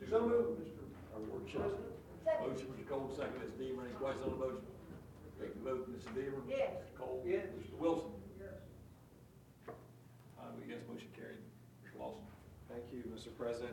So moved, Mr. Our workshop. Motion, Mr. Cole, second, Ms. Deaver. Any questions on the motion? Take the vote, Mr. Deaver. Yes. Mr. Cole. Yes. Mr. Wilson. Yes. Yes, motion carried. Mr. Lawson. Thank you, Mr. President.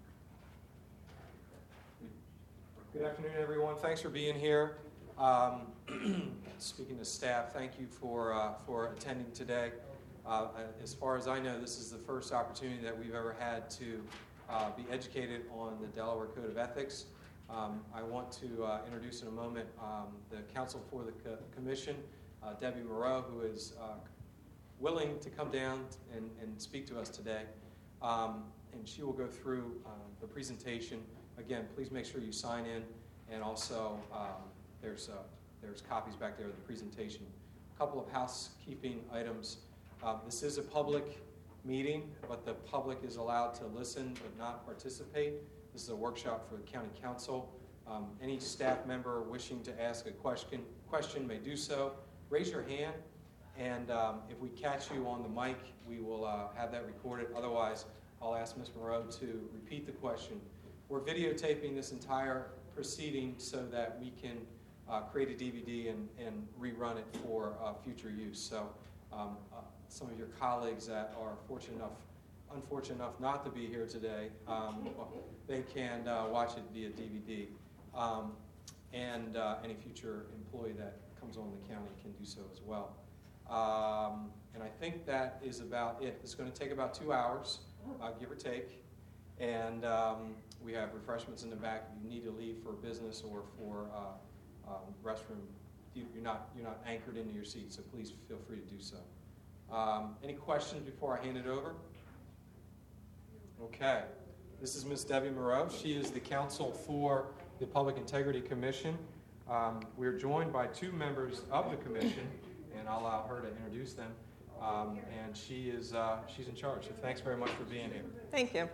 Good afternoon, everyone. Thanks for being here. Speaking to staff, thank you for attending today. As far as I know, this is the first opportunity that we've ever had to be educated on the Delaware Code of Ethics. I want to introduce in a moment the counsel for the commission, Debbie Moreau, who is willing to come down and speak to us today. And she will go through the presentation. Again, please make sure you sign in, and also there's copies back there of the presentation. A couple of housekeeping items. This is a public meeting, but the public is allowed to listen but not participate. This is a workshop for the county council. Any staff member wishing to ask a question may do so. Raise your hand, and if we catch you on the mic, we will have that recorded. Otherwise, I'll ask Ms. Moreau to repeat the question. We're videotaping this entire proceeding so that we can create a DVD and rerun it for future use. So some of your colleagues that are unfortunate enough not to be here today, they can watch it via DVD. And any future employee that comes on the county can do so as well. And I think that is about it. It's going to take about 2 hours, give or take. And we have refreshments in the back if you need to leave for business or for restroom. You're not anchored into your seat, so please feel free to do so. Any questions before I hand it over? Okay. This is Ms. Debbie Moreau. She is the counsel for the Public Integrity Commission. We're joined by two members of the commission, and I'll allow her to introduce them. And she's in charge. So thanks very much for being here. Thank you.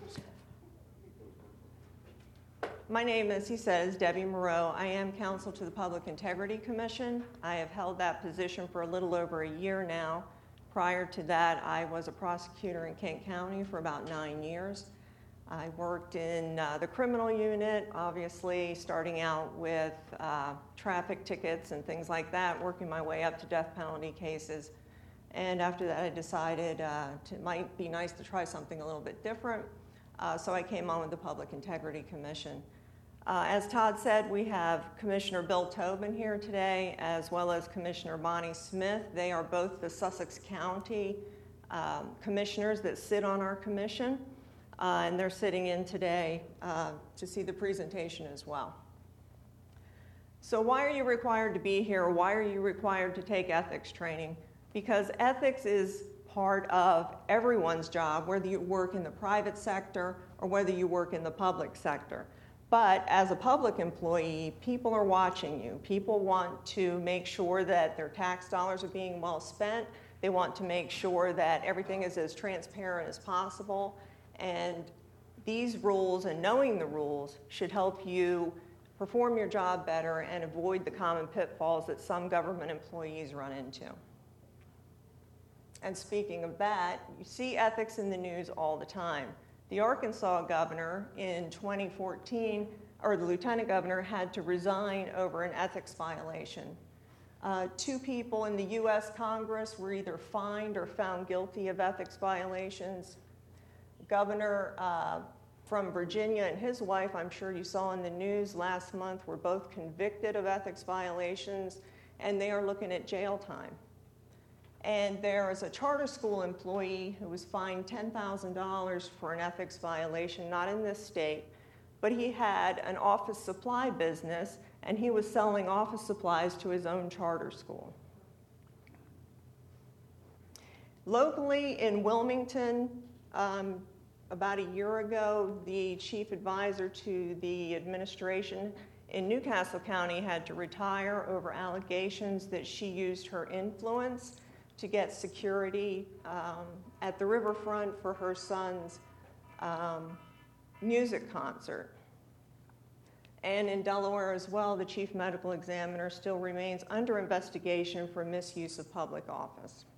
My name, as he says, Debbie Moreau. I am counsel to the Public Integrity Commission. I have held that position for a little over a year now. Prior to that, I was a prosecutor in Kent County for about 9 years. I worked in the criminal unit, obviously starting out with traffic tickets and things like that, working my way up to death penalty cases. And after that, I decided it might be nice to try something a little bit different. So I came on with the Public Integrity Commission. As Todd said, we have Commissioner Bill Tobin here today, as well as Commissioner Bonnie Smith. They are both the Sussex County commissioners that sit on our commission, and they're sitting in today to see the presentation as well. So why are you required to be here? Why are you required to take ethics training? Because ethics is part of everyone's job, whether you work in the private sector or whether you work in the public sector. But as a public employee, people are watching you. People want to make sure that their tax dollars are being well spent. They want to make sure that everything is as transparent as possible. And these rules and knowing the rules should help you perform your job better and avoid the common pitfalls that some government employees run into. And speaking of that, you see ethics in the news all the time. The Arkansas governor in 2014, or the lieutenant governor, had to resign over an ethics violation. 2 people in the U.S. Congress were either fined or found guilty of ethics violations. Governor from Virginia and his wife, I'm sure you saw in the news last month, were both convicted of ethics violations, and they are looking at jail time. And there is a charter school employee who was fined $10,000 for an ethics violation, not in this state, but he had an office supply business, and he was selling office supplies to his own charter school. Locally in Wilmington, about a year ago, the chief advisor to the administration in Newcastle County had to retire over allegations that she used her influence to get security at the riverfront for her son's music concert. And in Delaware as well, the chief medical examiner still remains under investigation for misuse of public office.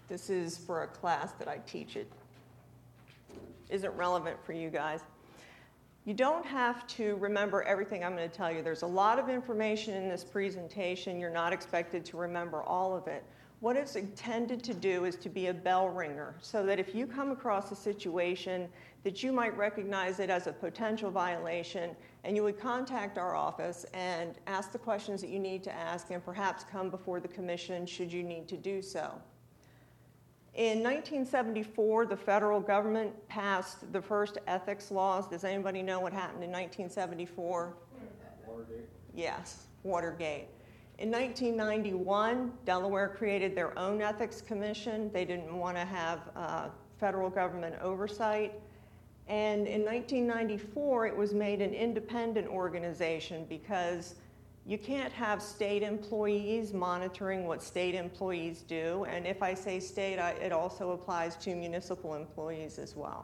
This is for a class that I teach. It isn't relevant for you guys. You don't have to remember everything I'm going to tell you. There's a lot of information in this presentation. You're not expected to remember all of it. What it's intended to do is to be a bell ringer, so that if you come across a situation that you might recognize it as a potential violation, and you would contact our office and ask the questions that you need to ask, and perhaps come before the commission should you need to do so. In 1974, the federal government passed the first ethics laws. Does anybody know what happened in 1974? Watergate. Yes, Watergate. In 1991, Delaware created their own ethics commission. They didn't want to have federal government oversight. And in 1994, it was made an independent organization because you can't have state employees monitoring what state employees do. And if I say state, it also applies to municipal employees as well.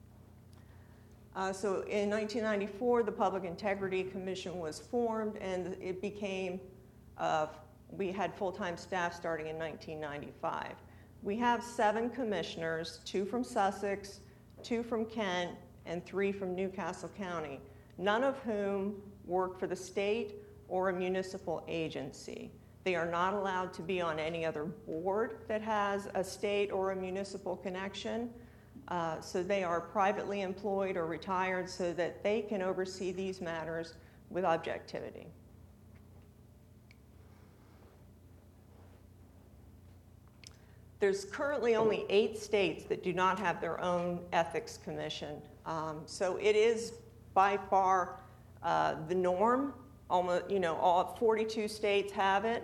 So in 1994, the Public Integrity Commission was formed, and it became, we had full-time staff starting in 1995. We have 7 commissioners, 2 from Sussex, 2 from Kent, and 3 from Newcastle County, none of whom work for the state or a municipal agency. They are not allowed to be on any other board that has a state or a municipal connection. So they are privately employed or retired so that they can oversee these matters with objectivity. There's currently only 8 states that do not have their own ethics commission. So it is by far the norm. Almost, all 42 states have it.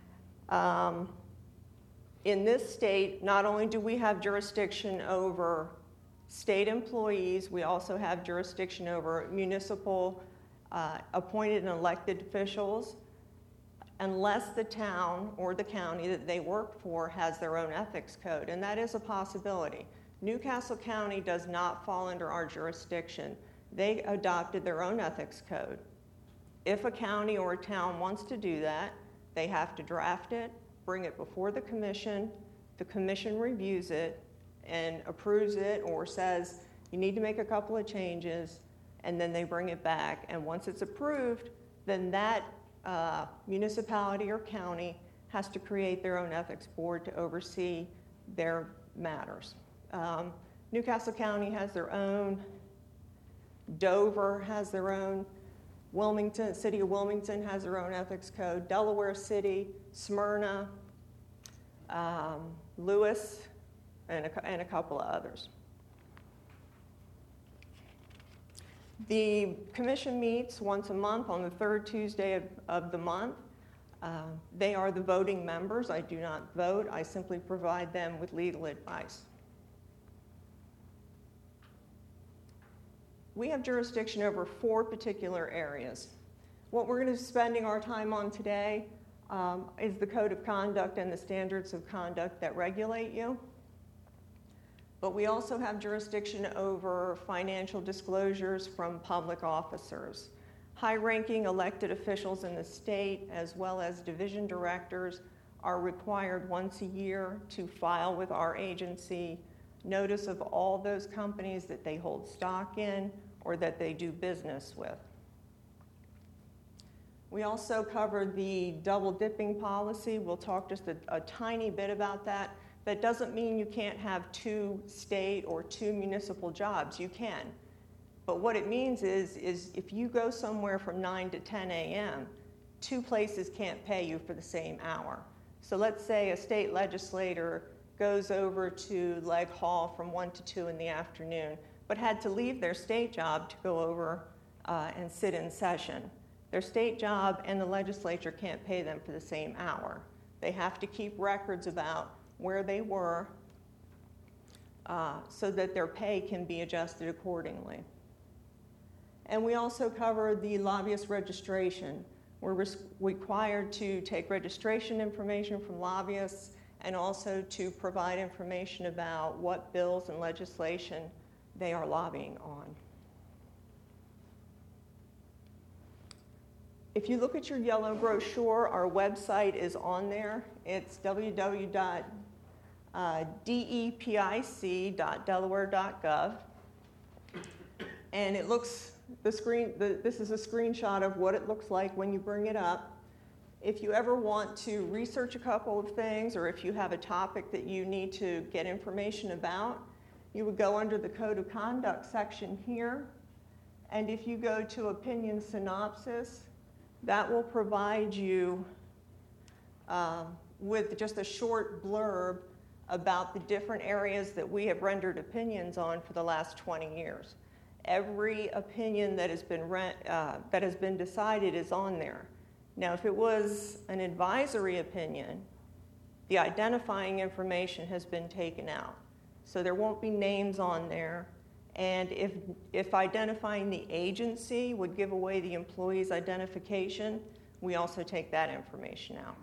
In this state, not only do we have jurisdiction over state employees, we also have jurisdiction over municipal appointed and elected officials, unless the town or the county that they work for has their own ethics code, and that is a possibility. Newcastle County does not fall under our jurisdiction. They adopted their own ethics code. If a county or a town wants to do that, they have to draft it, bring it before the commission reviews it and approves it or says you need to make a couple of changes, and then they bring it back. And once it's approved, then that municipality or county has to create their own ethics board to oversee their matters. Newcastle County has their own, Dover has their own, Wilmington, City of Wilmington has their own ethics code, Delaware City, Smyrna, Lewis, and a couple of others. The commission meets once a month on the 3rd Tuesday of the month. They are the voting members. I do not vote. I simply provide them with legal advice. We have jurisdiction over 4 particular areas. What we're going to be spending our time on today is the code of conduct and the standards of conduct that regulate you. But we also have jurisdiction over financial disclosures from public officers. High-ranking elected officials in the state, as well as division directors, are required once a year to file with our agency notice of all those companies that they hold stock in or that they do business with. We also cover the double dipping policy. We'll talk just a tiny bit about that. That doesn't mean you can't have 2 state or 2 municipal jobs. You can. But what it means is if you go somewhere from 9 to 10 a.m., 2 places can't pay you for the same hour. So let's say a state legislator goes over to Legg Hall from 1 to 2 in the afternoon, but had to leave their state job to go over and sit in session. Their state job and the legislature can't pay them for the same hour. They have to keep records about where they were so that their pay can be adjusted accordingly. And we also cover the lobbyist registration. We're required to take registration information from lobbyists and also to provide information about what bills and legislation they are lobbying on. If you look at your yellow brochure, our website is on there. It's www.lobbyist.nh.gov. depic.delaware.gov. And it looks, this is a screenshot of what it looks like when you bring it up. If you ever want to research a couple of things, or if you have a topic that you need to get information about, you would go under the Code of Conduct section here. And if you go to Opinion Synopsis, that will provide you with just a short blurb about the different areas that we have rendered opinions on for the last 20 years. Every opinion that has been decided is on there. Now, if it was an advisory opinion, the identifying information has been taken out. So there won't be names on there. And if identifying the agency would give away the employee's identification, we also take that information out.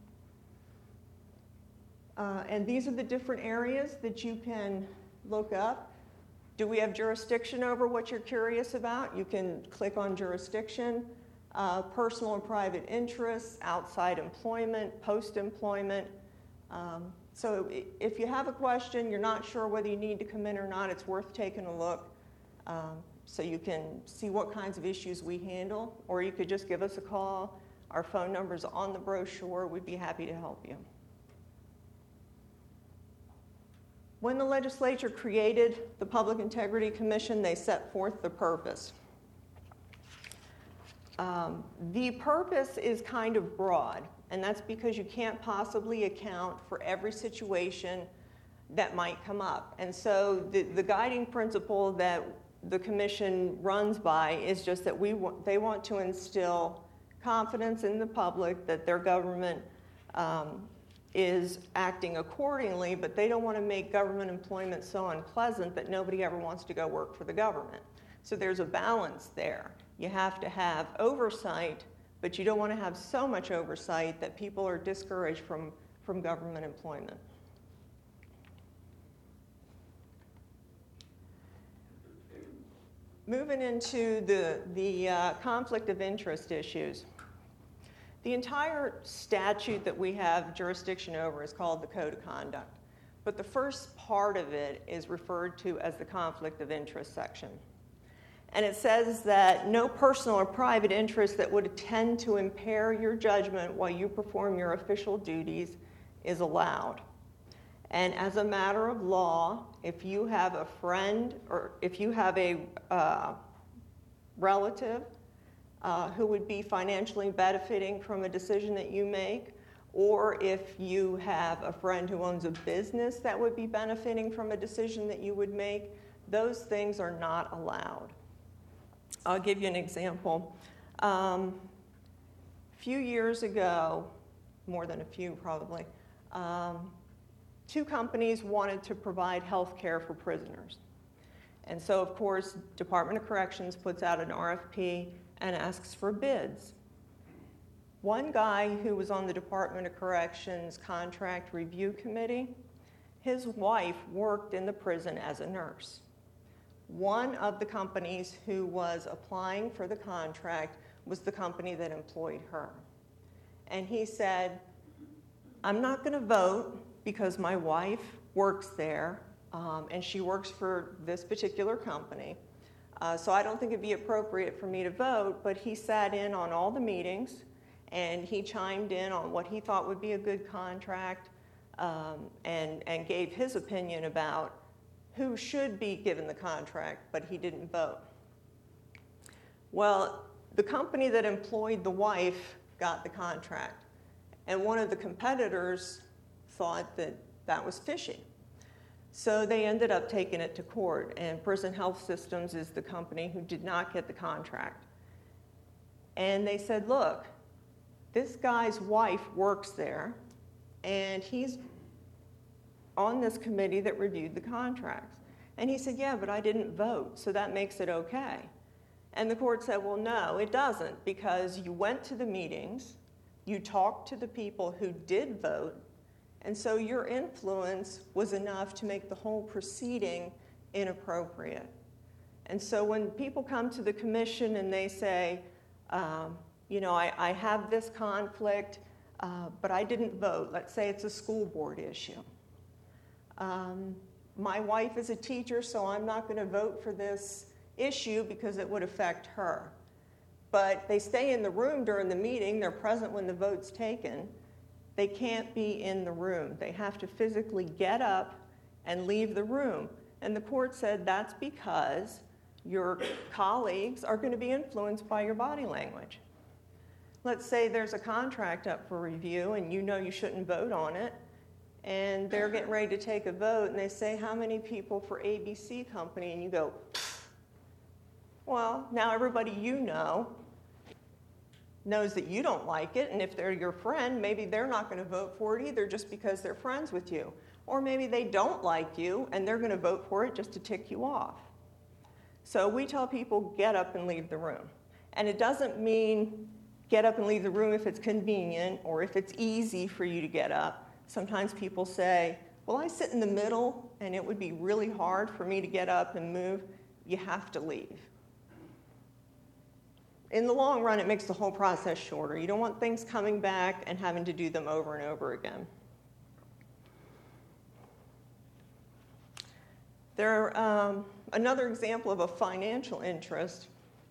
And these are the different areas that you can look up. Do we have jurisdiction over what you're curious about? You can click on jurisdiction, personal and private interests, outside employment, post-employment. So if you have a question, you're not sure whether you need to come in or not, it's worth taking a look so you can see what kinds of issues we handle, or you could just give us a call. Our phone number's on the brochure. We'd be happy to help you. When the legislature created the Public Integrity Commission, they set forth the purpose. The purpose is kind of broad, and that's because you can't possibly account for every situation that might come up. And so the guiding principle that the commission runs by is just that they want to instill confidence in the public that their government is acting accordingly, but they don't want to make government employment so unpleasant that nobody ever wants to go work for the government. So there's a balance there. You have to have oversight, but you don't want to have so much oversight that people are discouraged from government employment. Moving into the conflict of interest issues. The entire statute that we have jurisdiction over is called the Code of Conduct, but the first part of it is referred to as the conflict of interest section. And it says that no personal or private interest that would tend to impair your judgment while you perform your official duties is allowed. And as a matter of law, if you have a friend or if you have a relative who would be financially benefiting from a decision that you make, or if you have a friend who owns a business that would be benefiting from a decision that you would make, those things are not allowed. I'll give you an example. A few years ago, more than a few probably, two companies wanted to provide health care for prisoners. And so, of course, Department of Corrections puts out an RFP and asks for bids. One guy who was on the Department of Corrections Contract Review Committee, his wife worked in the prison as a nurse. One of the companies who was applying for the contract was the company that employed her. And he said, I'm not going to vote because my wife works there, and she works for this particular company. So I don't think it'd be appropriate for me to vote, but he sat in on all the meetings, and he chimed in on what he thought would be a good contract, and gave his opinion about who should be given the contract, but he didn't vote. Well, the company that employed the wife got the contract, and one of the competitors thought that that was fishy. So they ended up taking it to court, and Prison Health Systems is the company who did not get the contract. And they said, look, this guy's wife works there, and he's on this committee that reviewed the contracts. And he said, yeah, but I didn't vote, so that makes it okay. And the court said, well, no, it doesn't, because you went to the meetings, you talked to the people who did vote, and so your influence was enough to make the whole proceeding inappropriate. And so when people come to the commission and they say, I have this conflict, but I didn't vote. Let's say it's a school board issue. My wife is a teacher, so I'm not going to vote for this issue because it would affect her. But they stay in the room during the meeting. They're present when the vote's taken. They can't be in the room. They have to physically get up and leave the room. And the court said that's because your colleagues are going to be influenced by your body language. Let's say there's a contract up for review and you know you shouldn't vote on it, and they're getting ready to take a vote, and they say, how many people for ABC company? And you go, well, now everybody you know knows that you don't like it, and if they're your friend, maybe they're not going to vote for it either just because they're friends with you. Or maybe they don't like you, and they're going to vote for it just to tick you off. So we tell people, get up and leave the room. And it doesn't mean get up and leave the room if it's convenient or if it's easy for you to get up. Sometimes people say, well, I sit in the middle, and it would be really hard for me to get up and move. You have to leave. In the long run, it makes the whole process shorter. You don't want things coming back and having to do them over and over again. Another example of a financial interest.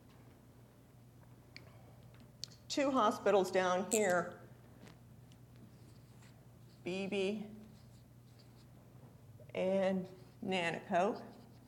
2 hospitals down here, Beebe and Nanticoke.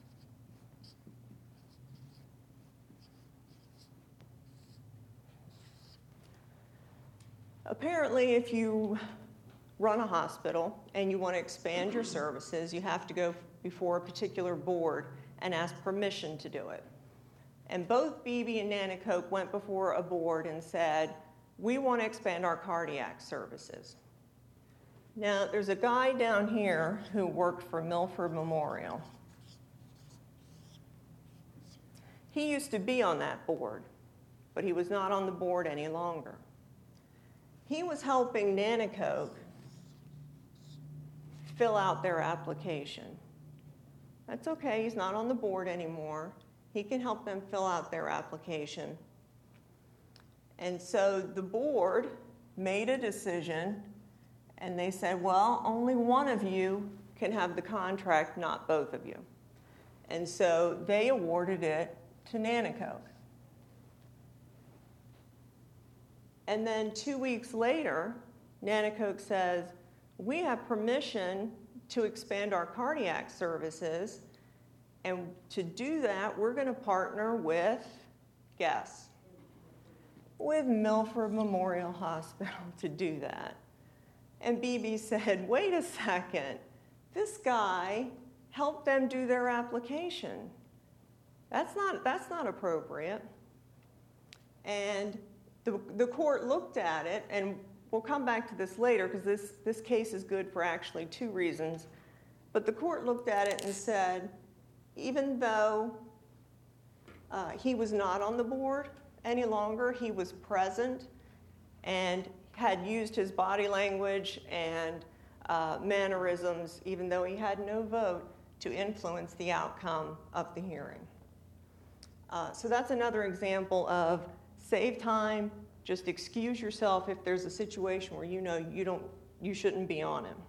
Apparently, if you run a hospital and you want to expand your services, you have to go before a particular board and ask permission to do it. And both Beebe and Nanticoke went before a board and said, we want to expand our cardiac services. Now, there's a guy down here who worked for Milford Memorial. He used to be on that board, but he was not on the board any longer. He was helping Nanticoke fill out their application. That's okay, he's not on the board anymore. He can help them fill out their application. And so the board made a decision, and they said, well, only one of you can have the contract, not both of you. And so they awarded it to Nanticoke. And then 2 weeks later, Nanticoke says, we have permission to expand our cardiac services, and to do that, we're going to partner with, guess, with Milford Memorial Hospital to do that. And Beebe said, wait a second, this guy helped them do their application. That's not appropriate. And the court looked at it, and we'll come back to this later because this case is good for actually 2 reasons. But the court looked at it and said, even though he was not on the board any longer, he was present and had used his body language and mannerisms, even though he had no vote, to influence the outcome of the hearing. So that's another example of save time, just excuse yourself if there's a situation where you know you shouldn't be on it.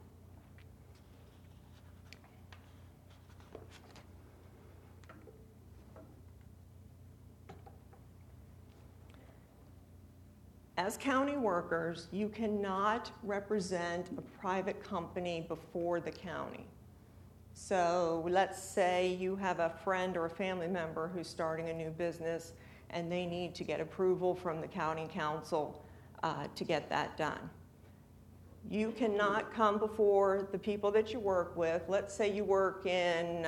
As county workers, you cannot represent a private company before the county. So let's say you have a friend or a family member who's starting a new business and they need to get approval from the county council to get that done. You cannot come before the people that you work with. Let's say you work in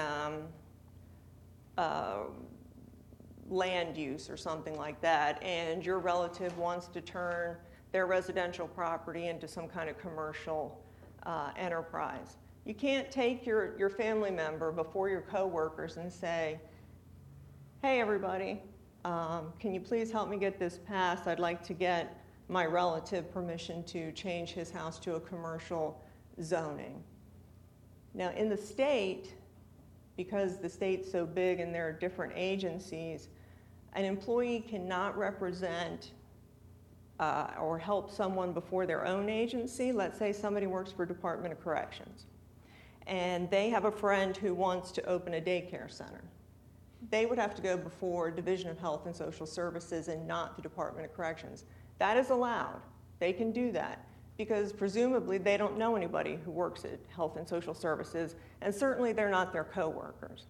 land use or something like that, and your relative wants to turn their residential property into some kind of commercial enterprise. You can't take your family member before your coworkers and say, hey everybody, can you please help me get this passed? I'd like to get my relative permission to change his house to a commercial zoning. Now in the state, because the state's so big and there are different agencies, an employee cannot represent or help someone before their own agency. Let's say somebody works for Department of Corrections, and they have a friend who wants to open a daycare center. They would have to go before Division of Health and Social Services and not the Department of Corrections. That is allowed. They can do that because presumably they don't know anybody who works at Health and Social Services, and certainly they're not their coworkers.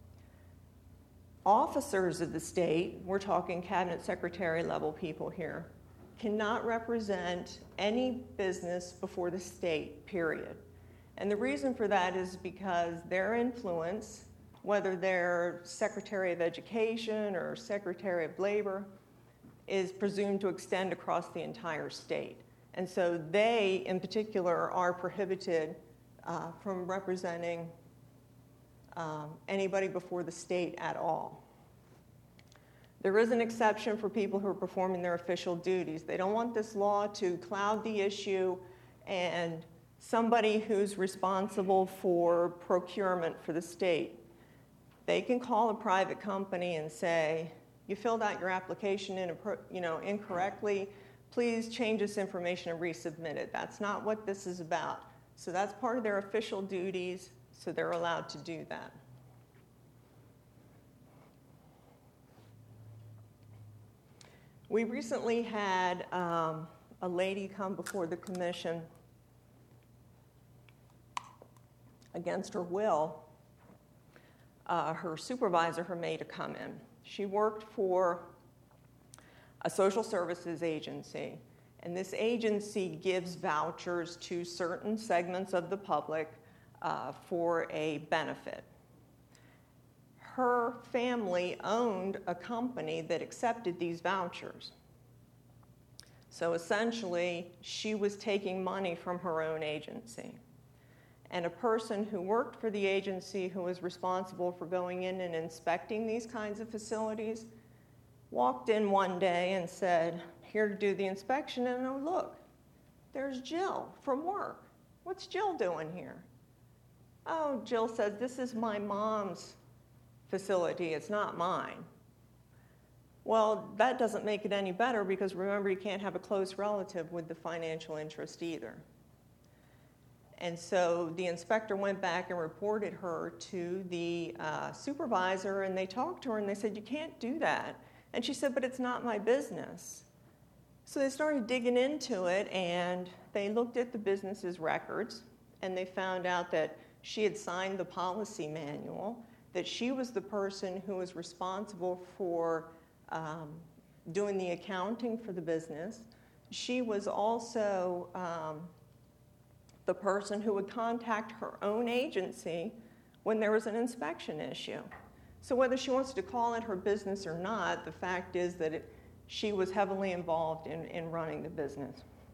Officers of the state, we're talking cabinet secretary level people here, cannot represent any business before the state, period. And the reason for that is because their influence, whether they're Secretary of Education or Secretary of Labor, is presumed to extend across the entire state. And so they, in particular, are prohibited from representing anybody before the state at all. There is an exception for people who are performing their official duties. They don't want this law to cloud the issue, and somebody who's responsible for procurement for the state, they can call a private company and say, you filled out your application incorrectly, please change this information and resubmit it. That's not what this is about. So that's part of their official duties, so they're allowed to do that. We recently had a lady come before the commission against her will. Her supervisor, her made her come in. She worked for a social services agency, and this agency gives vouchers to certain segments of the public for a benefit. Her family owned a company that accepted these vouchers. So essentially, she was taking money from her own agency. And a person who worked for the agency who was responsible for going in and inspecting these kinds of facilities walked in one day and said, here to do the inspection, and oh, look, there's Jill from work. What's Jill doing here? Oh, Jill says, this is my mom's facility, it's not mine. Well, that doesn't make it any better because remember, you can't have a close relative with the financial interest either. And so the inspector went back and reported her to the supervisor, and they talked to her and they said, you can't do that. And she said, but it's not my business. So they started digging into it, and they looked at the business's records, and they found out that she had signed the policy manual, that she was the person who was responsible for doing the accounting for the business. She was also the person who would contact her own agency when there was an inspection issue. So whether she wants to call it her business or not, the fact is that she was heavily involved in running the business.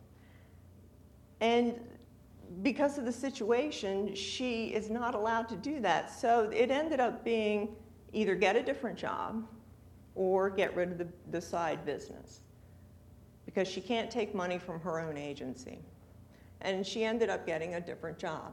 And because of the situation, she is not allowed to do that. So it ended up being either get a different job or get rid of the side business, because she can't take money from her own agency. And she ended up getting a different job.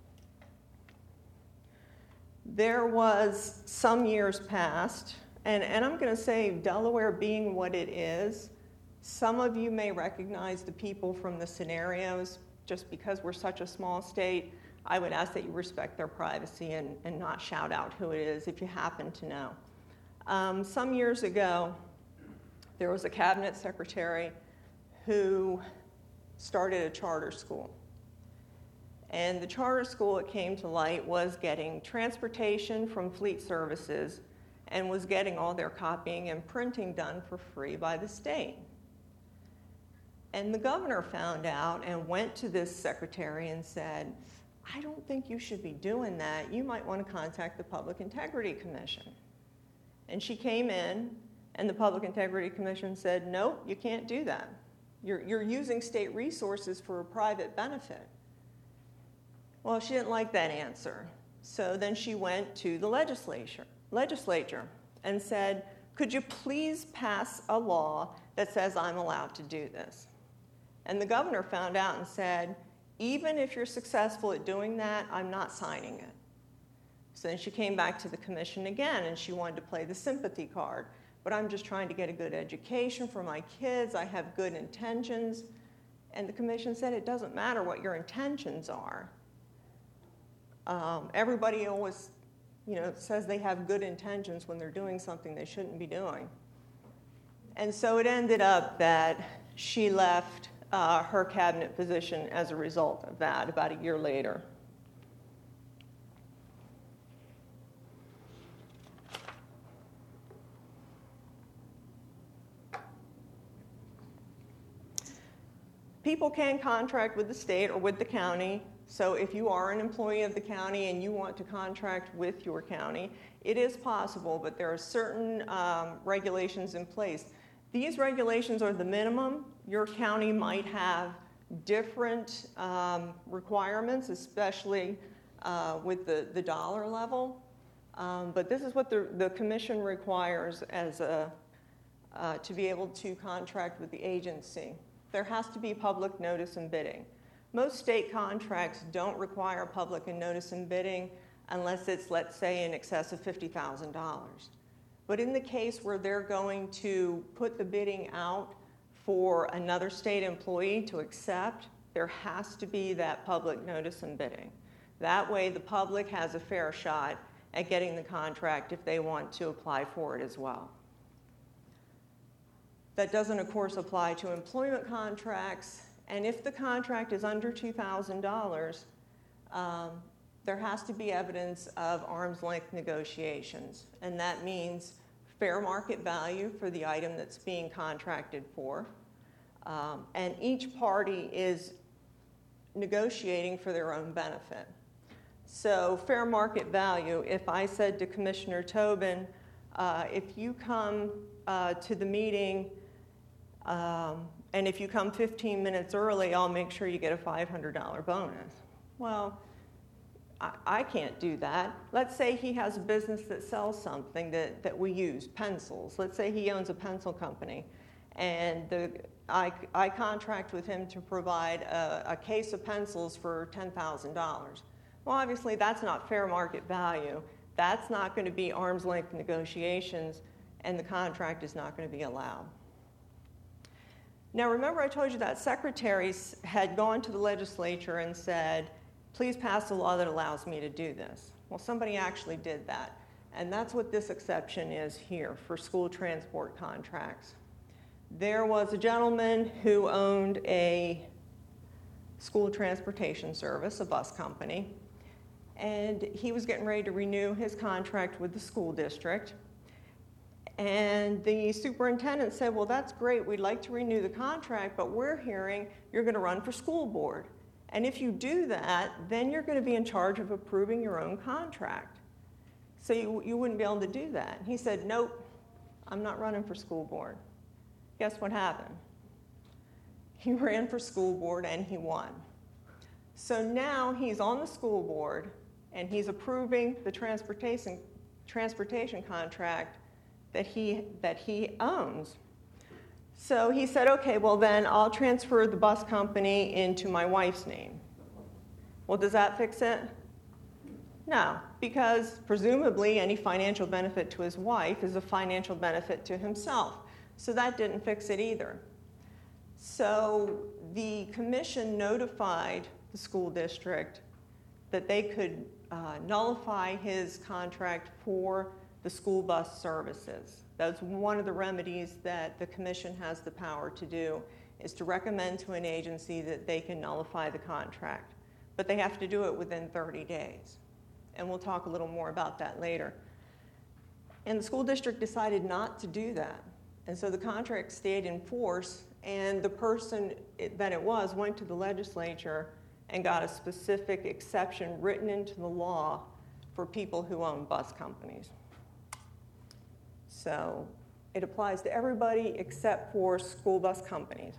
There was some years passed, and I'm going to say Delaware being what it is, some of you may recognize the people from the scenarios. Just because we're such a small state, I would ask that you respect their privacy and not shout out who it is if you happen to know. Some years ago, there was a cabinet secretary who started a charter school. And the charter school, it came to light, was getting transportation from Fleet Services and was getting all their copying and printing done for free by the state. And the governor found out and went to this secretary and said, I don't think you should be doing that. You might want to contact the Public Integrity Commission. And she came in, and the Public Integrity Commission said, nope, you can't do that. You're using state resources for a private benefit. Well, she didn't like that answer. So then she went to the legislature and said, could you please pass a law that says I'm allowed to do this? And the governor found out and said, even if you're successful at doing that, I'm not signing it. So then she came back to the commission again, and she wanted to play the sympathy card. But I'm just trying to get a good education for my kids. I have good intentions. And the commission said, it doesn't matter what your intentions are. Everybody always, says they have good intentions when they're doing something they shouldn't be doing. And so it ended up that she left her cabinet position as a result of that about a year later. People can contract with the state or with the county. So if you are an employee of the county and you want to contract with your county, it is possible, but there are certain regulations in place. These regulations are the minimum. Your county might have different requirements, especially with the dollar level. But this is what the commission requires as to be able to contract with the agency. There has to be public notice and bidding. Most state contracts don't require public and notice and bidding unless it's, let's say, in excess of $50,000. But in the case where they're going to put the bidding out for another state employee to accept, there has to be that public notice and bidding. That way the public has a fair shot at getting the contract if they want to apply for it as well. That doesn't, of course, apply to employment contracts. And if the contract is under $2,000, there has to be evidence of arm's length negotiations. And that means fair market value for the item that's being contracted for. And each party is negotiating for their own benefit. So fair market value, if I said to Commissioner Tobin, if you come to the meeting and if you come 15 minutes early, I'll make sure you get a $500 bonus. Well, I can't do that. Let's say he has a business that sells something that we use, pencils. Let's say he owns a pencil company, and I contract with him to provide a case of pencils for $10,000. Well, obviously, that's not fair market value. That's not going to be arm's length negotiations, and the contract is not going to be allowed. Now, remember I told you that secretaries had gone to the legislature and said, please pass a law that allows me to do this. Well, somebody actually did that. And that's what this exception is here for school transport contracts. There was a gentleman who owned a school transportation service, a bus company, and he was getting ready to renew his contract with the school district. And the superintendent said, well, that's great, we'd like to renew the contract, but we're hearing you're going to run for school board. And if you do that, then you're going to be in charge of approving your own contract. So you wouldn't be able to do that. He said, nope, I'm not running for school board. Guess what happened? He ran for school board and he won. So now he's on the school board and he's approving the transportation contract that he owns. So he said, okay, well then I'll transfer the bus company into my wife's name. Well, does that fix it? No, because presumably any financial benefit to his wife is a financial benefit to himself. So that didn't fix it either. So the commission notified the school district that they could nullify his contract for the school bus services. That's one of the remedies that the commission has the power to do, is to recommend to an agency that they can nullify the contract. But they have to do it within 30 days. And we'll talk a little more about that later. And the school district decided not to do that. And so the contract stayed in force, and the person that it was went to the legislature and got a specific exception written into the law for people who own bus companies. So it applies to everybody except for school bus companies.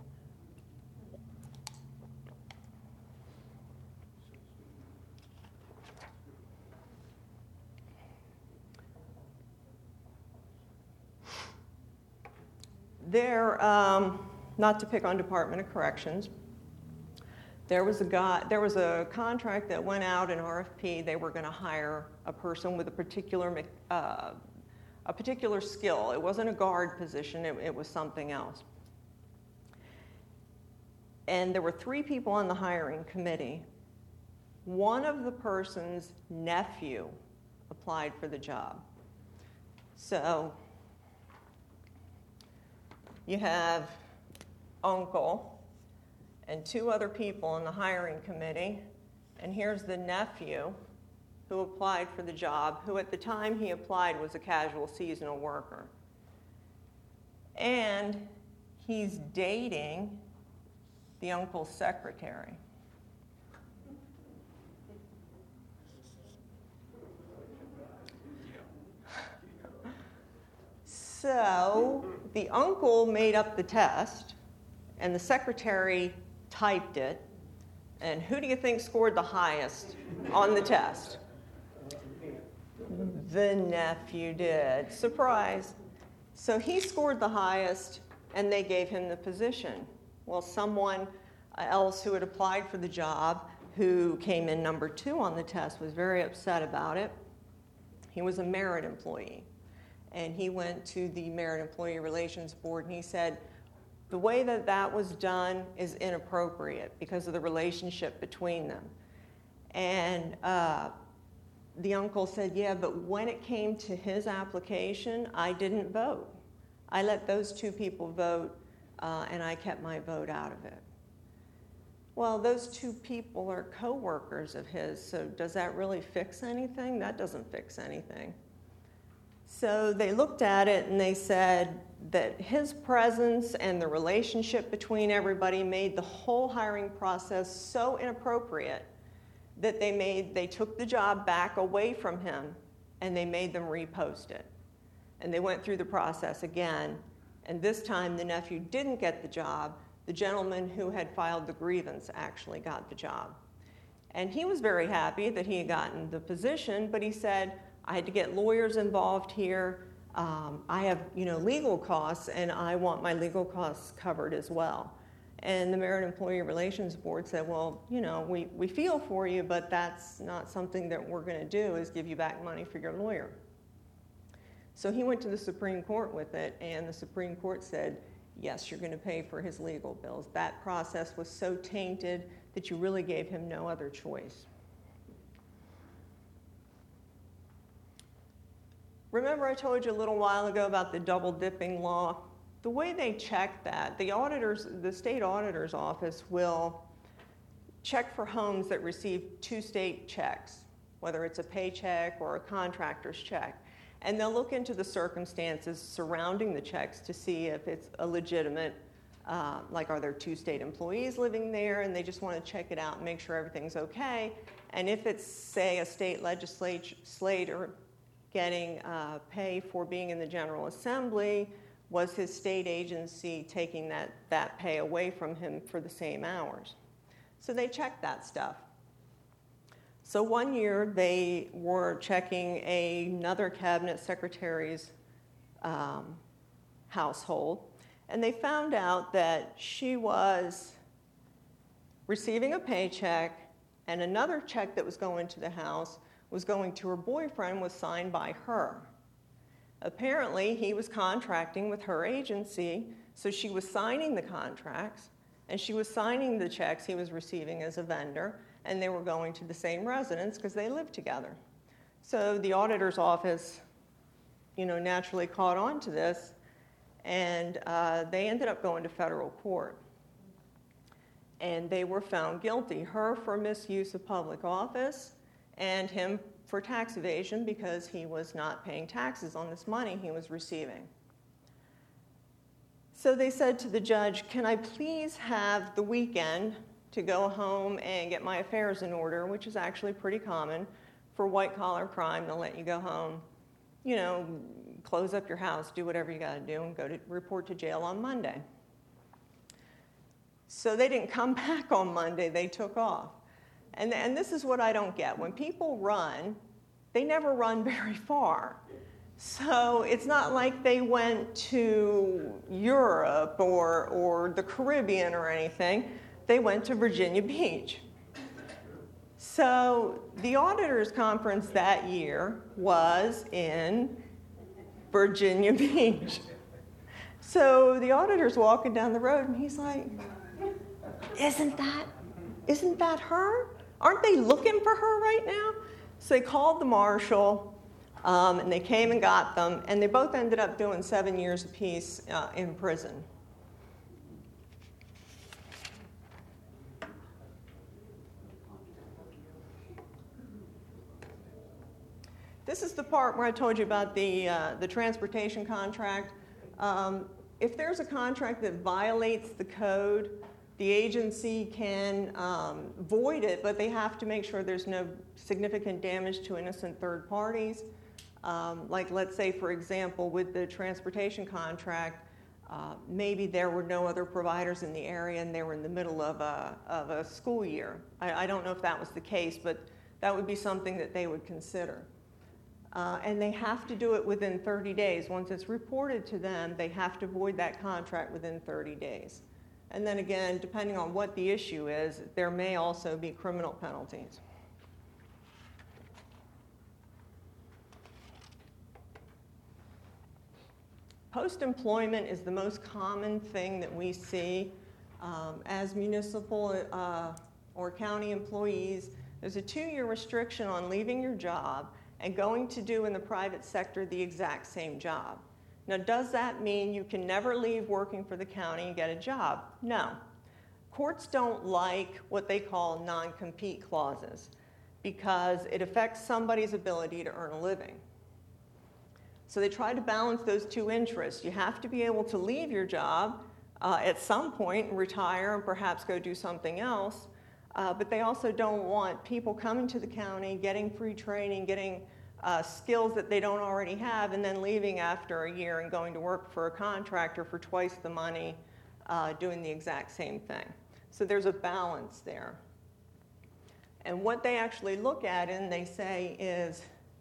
There, not to pick on Department of Corrections, there was a contract that went out in RFP. They were going to hire a person with a particular skill. It wasn't a guard position, it was something else. And there were 3 people on the hiring committee. one of the person's nephew applied for the job. So you have uncle and two other people on the hiring committee, and here's the nephew who applied for the job, who at the time he applied was a casual seasonal worker. And he's dating the uncle's secretary. So the uncle made up the test, and the secretary typed it. And who do you think scored the highest on the test? The nephew did. Surprise. So he scored the highest, and they gave him the position. Well, someone else who had applied for the job, who came in number 2 on the test, was very upset about it. He was a merit employee. And he went to the Merit Employee Relations Board, and he said, the way that that was done is inappropriate because of the relationship between them. And the uncle said, yeah, but when it came to his application, I didn't vote. I let those two people vote, and I kept my vote out of it. Well, those two people are co-workers of his, so does that really fix anything? That doesn't fix anything. So they looked at it and they said that his presence and the relationship between everybody made the whole hiring process so inappropriate that they took the job back away from him and they made them repost it. And they went through the process again, and this time the nephew didn't get the job. The gentleman who had filed the grievance actually got the job. And he was very happy that he had gotten the position, but he said, I had to get lawyers involved here. I have, legal costs, and I want my legal costs covered as well. And the Merit Employee Relations Board said, well, we feel for you, but that's not something that we're going to do, is give you back money for your lawyer. So he went to the Supreme Court with it, and the Supreme Court said, yes, you're going to pay for his legal bills. That process was so tainted that you really gave him no other choice. Remember I told you a little while ago about the double dipping law? The way they check that, the state auditor's office will check for homes that receive 2 state checks, whether it's a paycheck or a contractor's check. And they'll look into the circumstances surrounding the checks to see if it's a legitimate, like are there 2 state employees living there, and they just want to check it out and make sure everything's okay. And if it's, say, a state legislator getting pay for being in the General Assembly, was his state agency taking that pay away from him for the same hours? So they checked that stuff. So one year they were checking another cabinet secretary's household, and they found out that she was receiving a paycheck, and another check that was going to the house was going to her boyfriend, was signed by her. Apparently, he was contracting with her agency, so she was signing the contracts, and she was signing the checks he was receiving as a vendor, and they were going to the same residence because they lived together. So the auditor's office, naturally caught on to this, and they ended up going to federal court. And they were found guilty, her for misuse of public office, and him for tax evasion because he was not paying taxes on this money he was receiving. So they said to the judge, can I please have the weekend to go home and get my affairs in order, which is actually pretty common for white-collar crime. They'll let you go home, close up your house, do whatever you got to do, and go to report to jail on Monday. So they didn't come back on Monday, they took off. And this is what I don't get. When people run, they never run very far. So it's not like they went to Europe or the Caribbean or anything. They went to Virginia Beach. So the auditors' conference that year was in Virginia Beach. So the auditor's walking down the road, and he's like, isn't that her? aren't they looking for her right now? So they called the marshal, and they came and got them, and they both ended up doing 7 years apiece in prison. This is the part where I told you about the transportation contract. If there's a contract that violates the code, the agency can void it, but they have to make sure there's no significant damage to innocent third parties. Like, let's say, for example, with the transportation contract, maybe there were no other providers in the area and they were in the middle of a school year. I don't know if that was the case, but that would be something that they would consider. And they have to do it within 30 days. Once it's reported to them, they have to void that contract within 30 days. And then again, depending on what the issue is, there may also be criminal penalties. Post-employment is the most common thing that we see as municipal or county employees. There's a 2-year restriction on leaving your job and going to do in the private sector the exact same job. Now, does that mean you can never leave working for the county and get a job? No. Courts don't like what they call non-compete clauses because it affects somebody's ability to earn a living. So they try to balance those two interests. You have to be able to leave your job at some point and retire and perhaps go do something else. But they also don't want people coming to the county, getting free training, getting skills that they don't already have, and then leaving after a year and going to work for a contractor for twice the money, doing the exact same thing. So there's a balance there. And what they actually look at and they say is,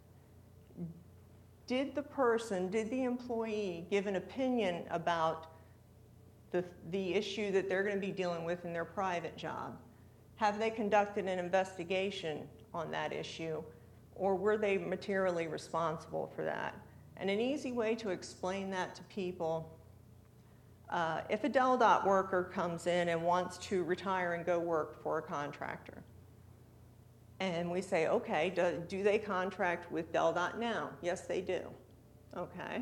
did the employee give an opinion about the issue that they're going to be dealing with in their private job? Have they conducted an investigation on that issue, or were they materially responsible for that? And an easy way to explain that to people, if a DelDOT worker comes in and wants to retire and go work for a contractor, and we say, okay, do they contract with DelDOT now? Yes, they do. Okay.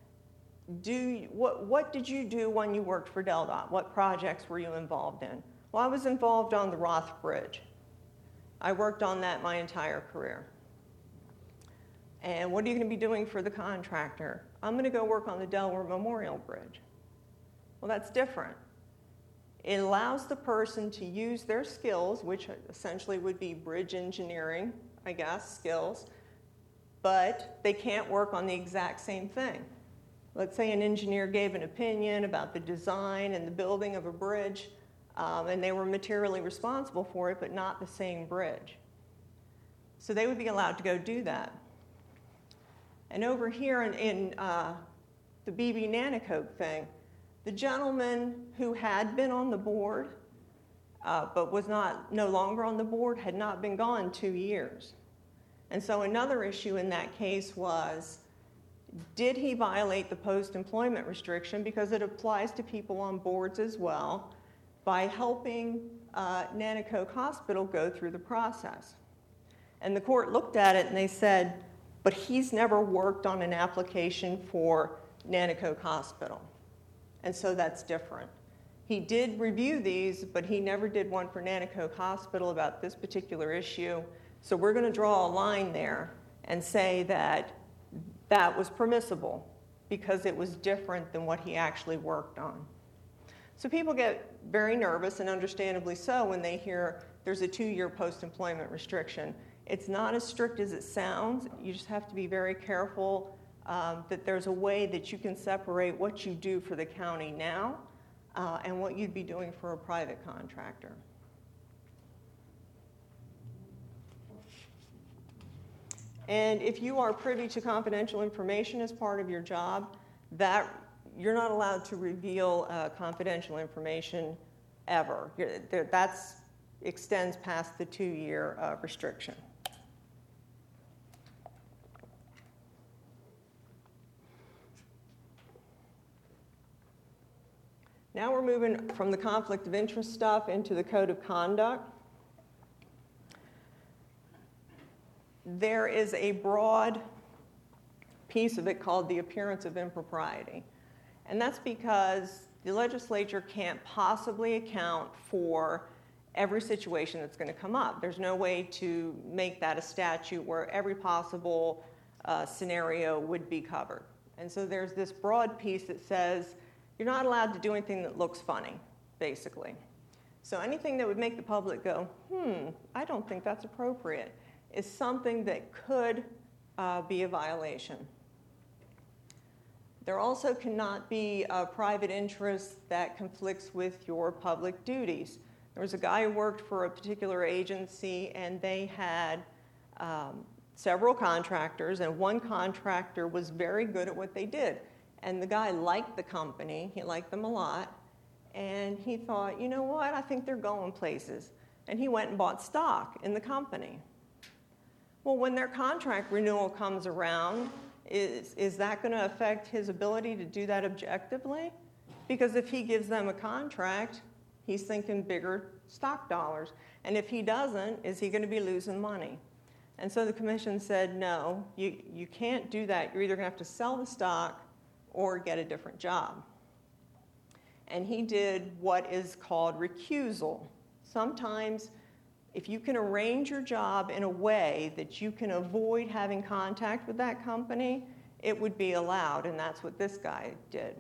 What did you do when you worked for DelDOT? What projects were you involved in? Well, I was involved on the Roth Bridge. I worked on that my entire career. And what are you going to be doing for the contractor? I'm going to go work on the Delaware Memorial Bridge. Well, that's different. It allows the person to use their skills, which essentially would be bridge engineering, I guess, skills, but they can't work on the exact same thing. Let's say an engineer gave an opinion about the design and the building of a bridge, and they were materially responsible for it, but not the same bridge. So they would be allowed to go do that. And over here in the BB Nanticoke thing, the gentleman who had been on the board but was no longer on the board had not been gone 2 years. And so another issue in that case was, did he violate the post-employment restriction, because it applies to people on boards as well, by helping Nanticoke Hospital go through the process. And the court looked at it and they said, but he's never worked on an application for Nanticoke Hospital. And so that's different. He did review these, but he never did one for Nanticoke Hospital about this particular issue. So we're going to draw a line there and say that that was permissible because it was different than what he actually worked on. So people get very nervous, and understandably so, when they hear there's a 2-year post-employment restriction. It's not as strict as it sounds. You just have to be very careful that there's a way that you can separate what you do for the county now and what you'd be doing for a private contractor. And if you are privy to confidential information as part of your job, that you're not allowed to reveal confidential information ever. That extends past the 2-year restriction. Now we're moving from the conflict of interest stuff into the code of conduct. there is a broad piece of it called the appearance of impropriety. And that's because the legislature can't possibly account for every situation that's going to come up. There's no way to make that a statute where every possible scenario would be covered. And so there's this broad piece that says you're not allowed to do anything that looks funny, basically. So anything that would make the public go, I don't think that's appropriate, is something that could be a violation. There also cannot be a private interest that conflicts with your public duties. There was a guy who worked for a particular agency, and they had several contractors, and one contractor was very good at what they did. And the guy liked the company, he liked them a lot, and he thought, you know what, I think they're going places. And he went and bought stock in the company. Well, when their contract renewal comes around, is that going to affect his ability to do that objectively? Because if he gives them a contract, he's thinking bigger stock dollars. And if he doesn't, is he going to be losing money? And so the commission said, no, you can't do that. You're either going to have to sell the stock or get a different job. And he did what is called recusal. Sometimes, if you can arrange your job in a way that you can avoid having contact with that company, it would be allowed, and that's what this guy did.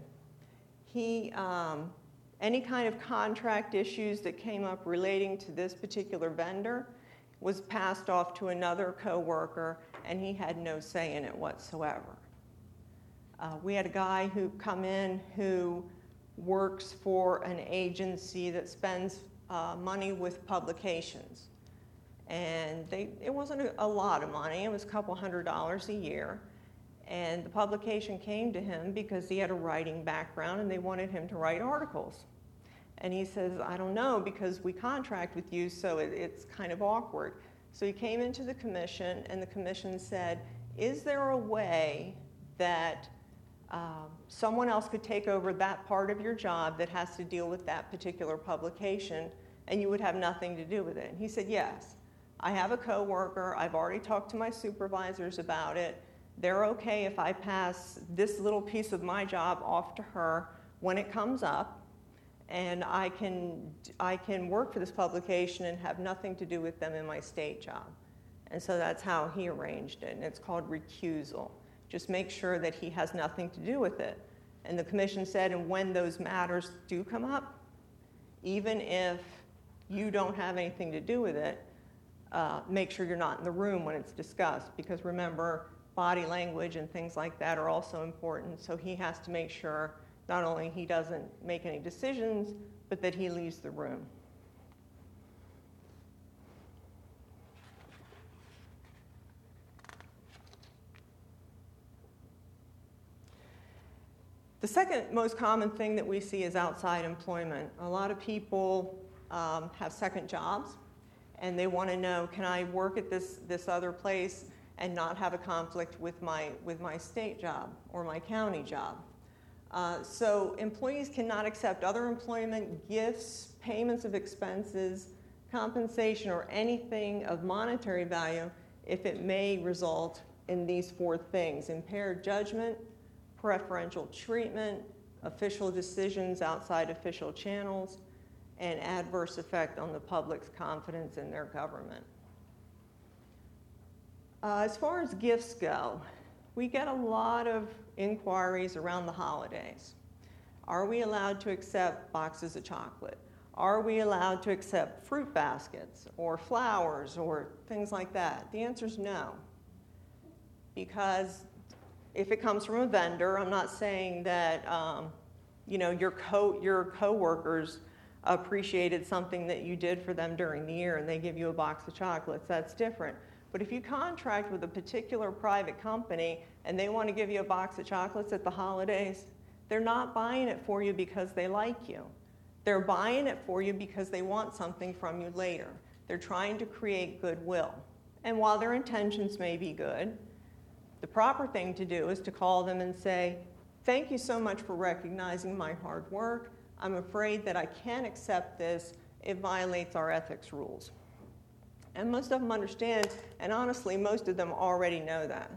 Any kind of contract issues that came up relating to this particular vendor was passed off to another coworker, and he had no say in it whatsoever. We had a guy who come in who works for an agency that spends money with publications. And it wasn't a lot of money, it was a couple $100 a year. And the publication came to him because he had a writing background and they wanted him to write articles. And he says, I don't know, because we contract with you, so it's kind of awkward. So he came into the commission, and the commission said, is there a way that someone else could take over that part of your job that has to deal with that particular publication, and you would have nothing to do with it? And he said, yes. I have a coworker. I've already talked to my supervisors about it. They're okay if I pass this little piece of my job off to her when it comes up, and I can work for this publication and have nothing to do with them in my state job. And so that's how he arranged it, and it's called recusal. Just make sure that he has nothing to do with it. And the commission said, and when those matters do come up, even if you don't have anything to do with it, make sure you're not in the room when it's discussed, because remember, body language and things like that are also important. So he has to make sure not only he doesn't make any decisions, but that he leaves the room. The second most common thing that we see is outside employment. A lot of people have second jobs, and they want to know, can I work at this other place and not have a conflict with my state job or my county job? So employees cannot accept other employment, gifts, payments of expenses, compensation, or anything of monetary value if it may result in these four things: impaired judgment, preferential treatment, official decisions outside official channels, and adverse effect on the public's confidence in their government. As far as gifts go, we get a lot of inquiries around the holidays. Are we allowed to accept boxes of chocolate? Are we allowed to accept fruit baskets or flowers or things like that? The answer is no. Because if it comes from a vendor, I'm not saying that your coworkers appreciated something that you did for them during the year and they give you a box of chocolates. That's different. But if you contract with a particular private company and they want to give you a box of chocolates at the holidays, they're not buying it for you because they like you. They're buying it for you because they want something from you later. They're trying to create goodwill. And while their intentions may be good, the proper thing to do is to call them and say, thank you so much for recognizing my hard work. I'm afraid that I can't accept this. It violates our ethics rules. And most of them understand, and honestly, most of them already know that.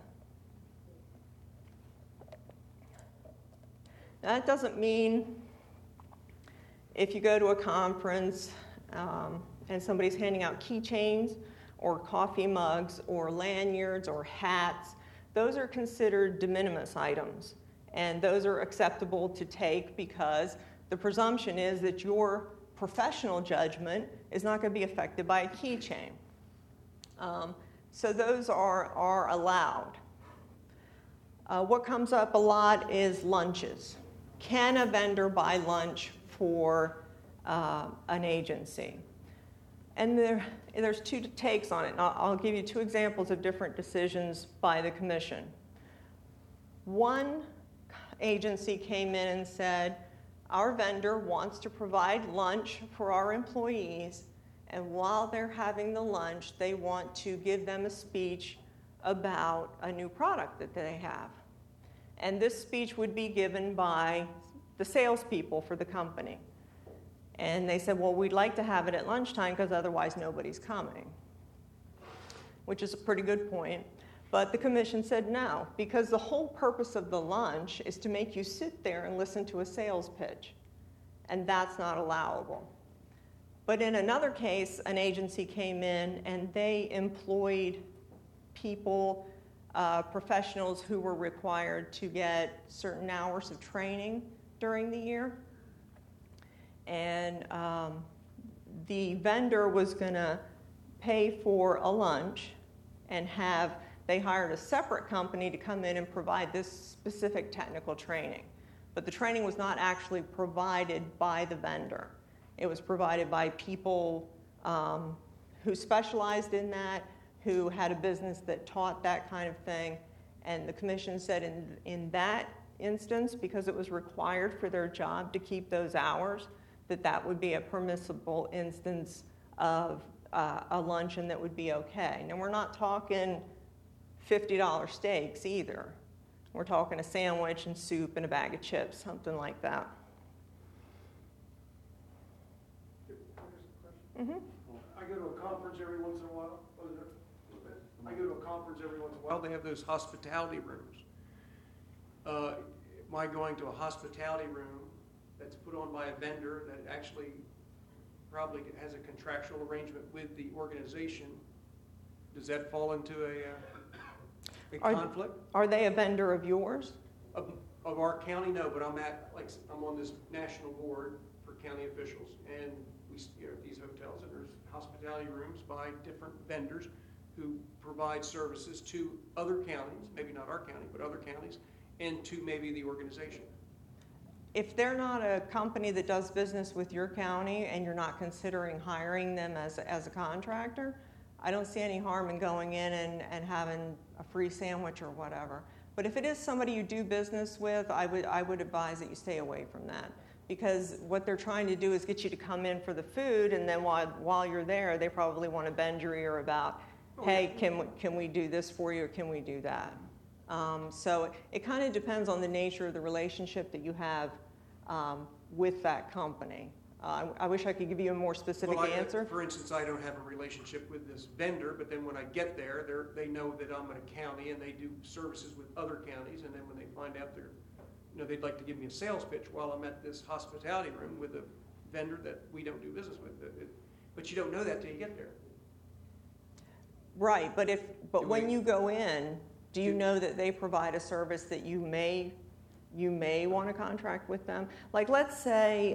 That doesn't mean if you go to a conference and somebody's handing out keychains or coffee mugs or lanyards or hats, those are considered de minimis items. And those are acceptable to take because the presumption is that your professional judgment is not going to be affected by a keychain. So those are allowed. What comes up a lot is lunches. Can a vendor buy lunch for an agency? And there's two takes on it. And I'll give you two examples of different decisions by the commission. One agency came in and said, our vendor wants to provide lunch for our employees, and while they're having the lunch, they want to give them a speech about a new product that they have. And this speech would be given by the salespeople for the company. And they said, well, we'd like to have it at lunchtime because otherwise nobody's coming, which is a pretty good point. But the commission said no, because the whole purpose of the lunch is to make you sit there and listen to a sales pitch, and that's not allowable. But in another case, an agency came in and they employed people, professionals who were required to get certain hours of training during the year. And the vendor was going to pay for a lunch and they hired a separate company to come in and provide this specific technical training. But the training was not actually provided by the vendor. It was provided by people who specialized in that, who had a business that taught that kind of thing. And the commission said in that instance, because it was required for their job to keep those hours, that would be a permissible instance of a luncheon that would be okay. Now, we're not talking $50 steaks either. We're talking a sandwich and soup and a bag of chips, something like that. Mm-hmm. I go to a conference every once in a while. I go to a conference every once in a while. They have those hospitality rooms. Am I going to a hospitality room that's put on by a vendor that actually probably has a contractual arrangement with the organization? Does that fall into a conflict? Are they a vendor of yours? Of our county, no, but I'm on this national board for county officials, and we, these hotels, and there's hospitality rooms by different vendors who provide services to other counties, maybe not our county, but other counties, and to maybe the organization. If they're not a company that does business with your county and you're not considering hiring them as a contractor, I don't see any harm in going in and having a free sandwich or whatever. But if it is somebody you do business with, I would advise that you stay away from that. Because what they're trying to do is get you to come in for the food, and then while you're there, they probably want to bend your ear about, hey, can we do this for you, or can we do that? So it kind of depends on the nature of the relationship that you have with that company. I wish I could give you a more specific answer. For instance, I don't have a relationship with this vendor, but then when I get there, they know that I'm in a county and they do services with other counties, and then when they find out they'd like to give me a sales pitch while I'm at this hospitality room with a vendor that we don't do business with. But you don't know that till you get there. Right, but when you go in, do you know that they provide a service that you may want to contract with them? Like, let's say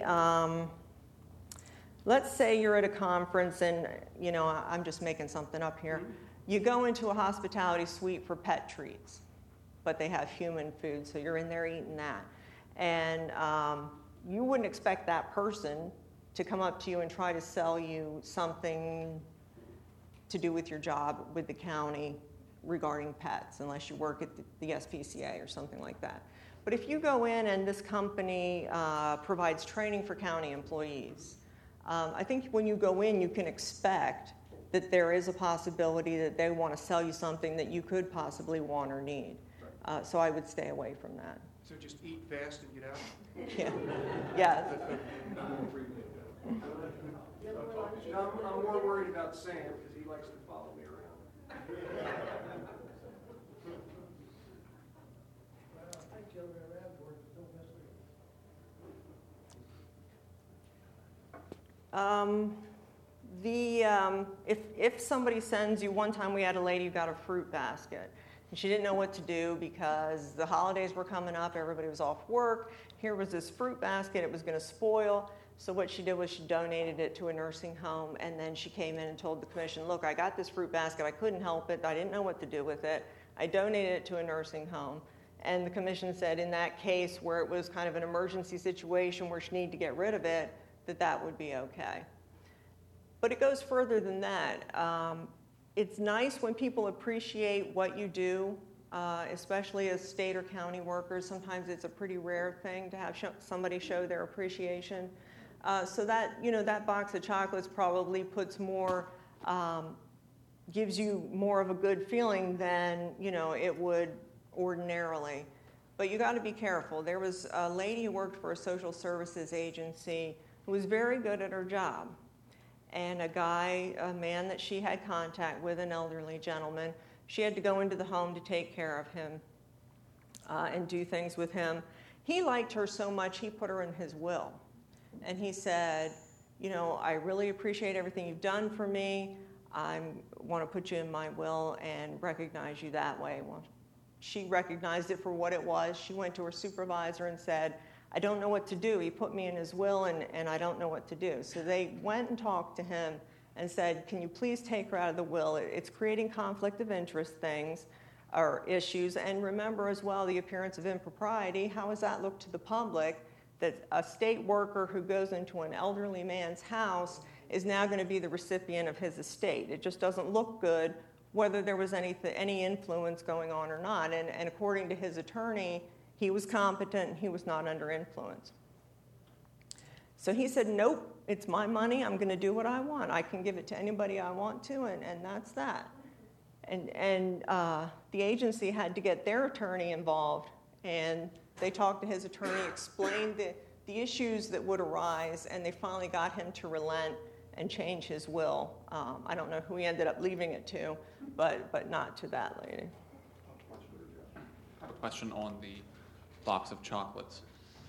you're at a conference and, I'm just making something up here. Mm-hmm. You go into a hospitality suite for pet treats, but they have human food, so you're in there eating that. And you wouldn't expect that person to come up to you and try to sell you something to do with your job with the county regarding pets, unless you work at the SPCA or something like that. But if you go in and this company provides training for county employees, I think when you go in, you can expect that there is a possibility that they want to sell you something that you could possibly want or need. Right. So I would stay away from that. So just eat fast and get out? Yeah. Yeah. I'm more worried about Sam, because He likes to follow me around. If somebody sends you, one time we had a lady who got a fruit basket, and she didn't know what to do because the holidays were coming up, everybody was off work. Here was this fruit basket, it was going to spoil. So what she did was she donated it to a nursing home, and then she came in and told the commission, look, I got this fruit basket, I couldn't help it, I didn't know what to do with it. I donated it to a nursing home. And the commission said in that case where it was kind of an emergency situation where she needed to get rid of it, that would be okay. But it goes further than that. It's nice when people appreciate what you do, especially as state or county workers. Sometimes it's a pretty rare thing to have somebody show their appreciation. So that, that box of chocolates probably puts more, gives you more of a good feeling than, it would ordinarily. But you got to be careful. There was a lady who worked for a social services agency who was very good at her job. And a man that she had contact with, an elderly gentleman, she had to go into the home to take care of him and do things with him. He liked her so much, he put her in his will. And he said, I really appreciate everything you've done for me. I want to put you in my will and recognize you that way. Well, she recognized it for what it was. She went to her supervisor and said, I don't know what to do. He put me in his will, and I don't know what to do. So they went and talked to him and said, can you please take her out of the will? It's creating conflict of interest things or issues. And remember as well the appearance of impropriety. How does that look to the public that a state worker who goes into an elderly man's house is now going to be the recipient of his estate? It just doesn't look good whether there was any influence going on or not. And according to his attorney, he was competent and he was not under influence. So he said, nope, it's my money. I'm going to do what I want. I can give it to anybody I want to, and that's that. And the agency had to get their attorney involved, and they talked to his attorney, explained the issues that would arise, and they finally got him to relent and change his will. I don't know who he ended up leaving it to, but not to that lady. I have a question on the box of chocolates.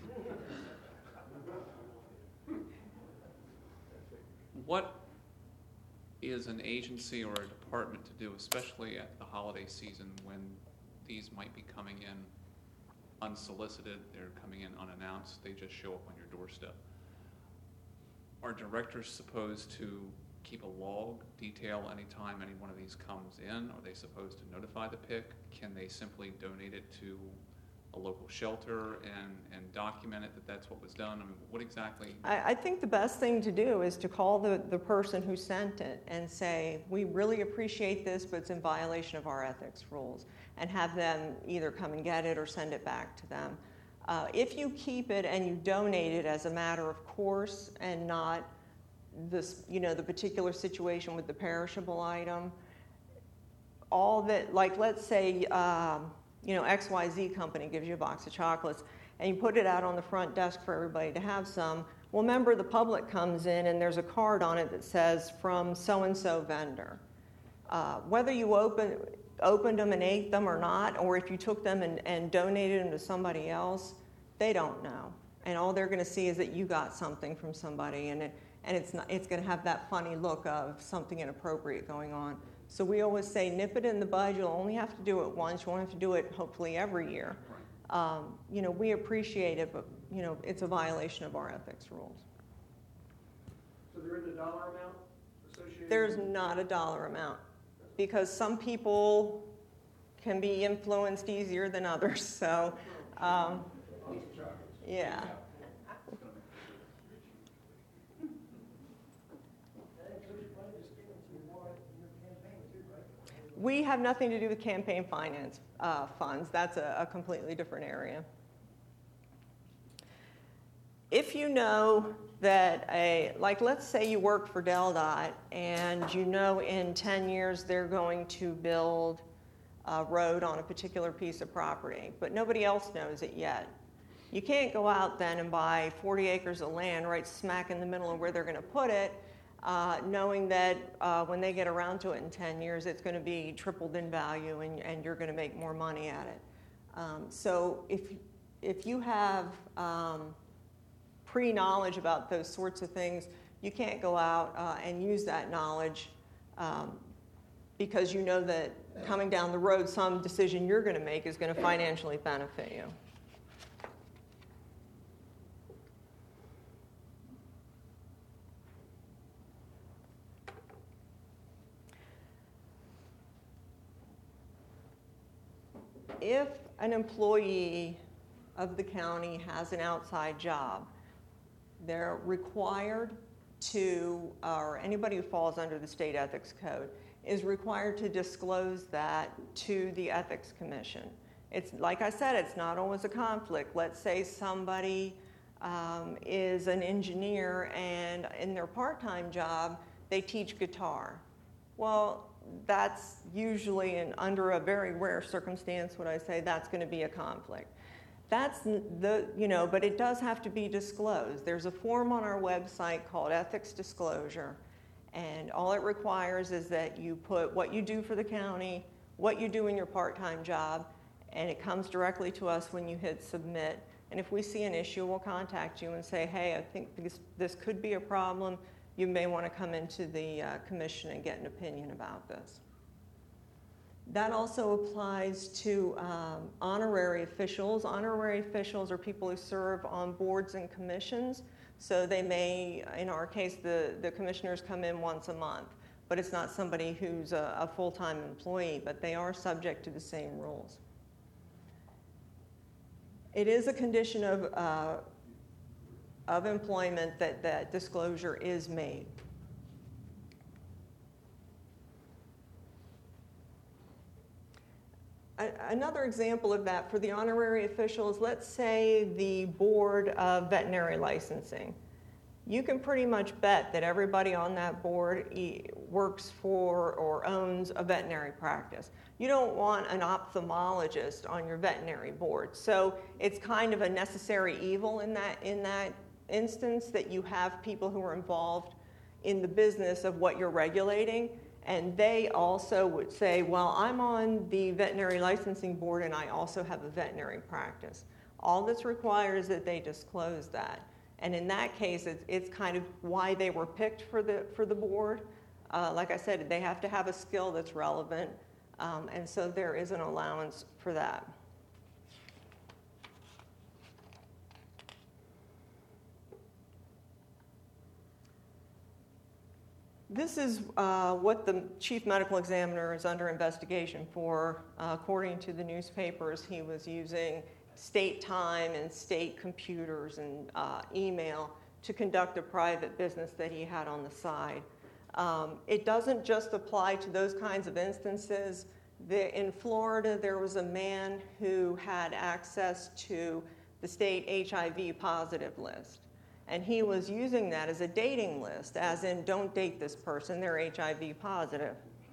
What is an agency or a department to do, especially at the holiday season when these might be coming in unsolicited, they're coming in unannounced, they just show up on your doorstep? Are directors supposed to keep a log, detail anytime any one of these comes in? Are they supposed to notify the PIC? Can they simply donate it to a local shelter and document it that that's what was done? I mean, what exactly? I think the best thing to do is to call the person who sent it and say, we really appreciate this, but it's in violation of our ethics rules, and have them either come and get it or send it back to them. If you keep it and you donate it as a matter of course and not this, the particular situation with the perishable item, all that, like let's say, XYZ company gives you a box of chocolates and you put it out on the front desk for everybody to have some. Well, remember the public comes in and there's a card on it that says from so-and-so vendor. Whether you opened them and ate them or not, or if you took them and donated them to somebody else, they don't know. And all they're going to see is that you got something from somebody, and it's going to have that funny look of something inappropriate going on. So we always say, nip it in the bud. You'll only have to do it once. You won't have to do it, hopefully, every year. Right. We appreciate it, but, it's a violation of our ethics rules. So there is a dollar amount associated? There's not a dollar amount, because some people can be influenced easier than others. So, yeah. We have nothing to do with campaign finance funds. That's a completely different area. If you know that let's say you work for DelDOT and in 10 years they're going to build a road on a particular piece of property, but nobody else knows it yet. You can't go out then and buy 40 acres of land right smack in the middle of where they're going to put it knowing that when they get around to it in 10 years, it's going to be tripled in value and you're going to make more money at it. So if you have pre-knowledge about those sorts of things, you can't go out and use that knowledge because you know that coming down the road, some decision you're going to make is going to financially benefit you. If an employee of the county has an outside job, they're required to, or anybody who falls under the state ethics code, is required to disclose that to the Ethics Commission. It's, like I said, it's not always a conflict. Let's say somebody is an engineer and in their part-time job, they teach guitar. Well, that's usually, under a very rare circumstance, would I say, that's going to be a conflict. That's but it does have to be disclosed. There's a form on our website called Ethics Disclosure, and all it requires is that you put what you do for the county, what you do in your part-time job, and it comes directly to us when you hit submit. And if we see an issue, we'll contact you and say, hey, I think this could be a problem. You may want to come into the commission and get an opinion about this. That also applies to honorary officials. Honorary officials are people who serve on boards and commissions. So they may, in our case, the commissioners come in once a month, but it's not somebody who's a full-time employee, but they are subject to the same rules. It is a condition of employment that disclosure is made. Another example of that for the honorary officials, let's say the Board of Veterinary Licensing. You can pretty much bet that everybody on that board works for or owns a veterinary practice. You don't want an ophthalmologist on your veterinary board. So it's kind of a necessary evil in that instance that you have people who are involved in the business of what you're regulating. And they also would say, well, I'm on the veterinary licensing board and I also have a veterinary practice. All that's required is that they disclose that. And in that case, it's kind of why they were picked for the board. Like I said, they have to have a skill that's relevant. And so there is an allowance for that. This is what the chief medical examiner is under investigation for. According to the newspapers, he was using state time and state computers and email to conduct a private business that he had on the side. It doesn't just apply to those kinds of instances. In Florida, there was a man who had access to the state HIV positive list. And he was using that as a dating list, as in, don't date this person, they're HIV positive.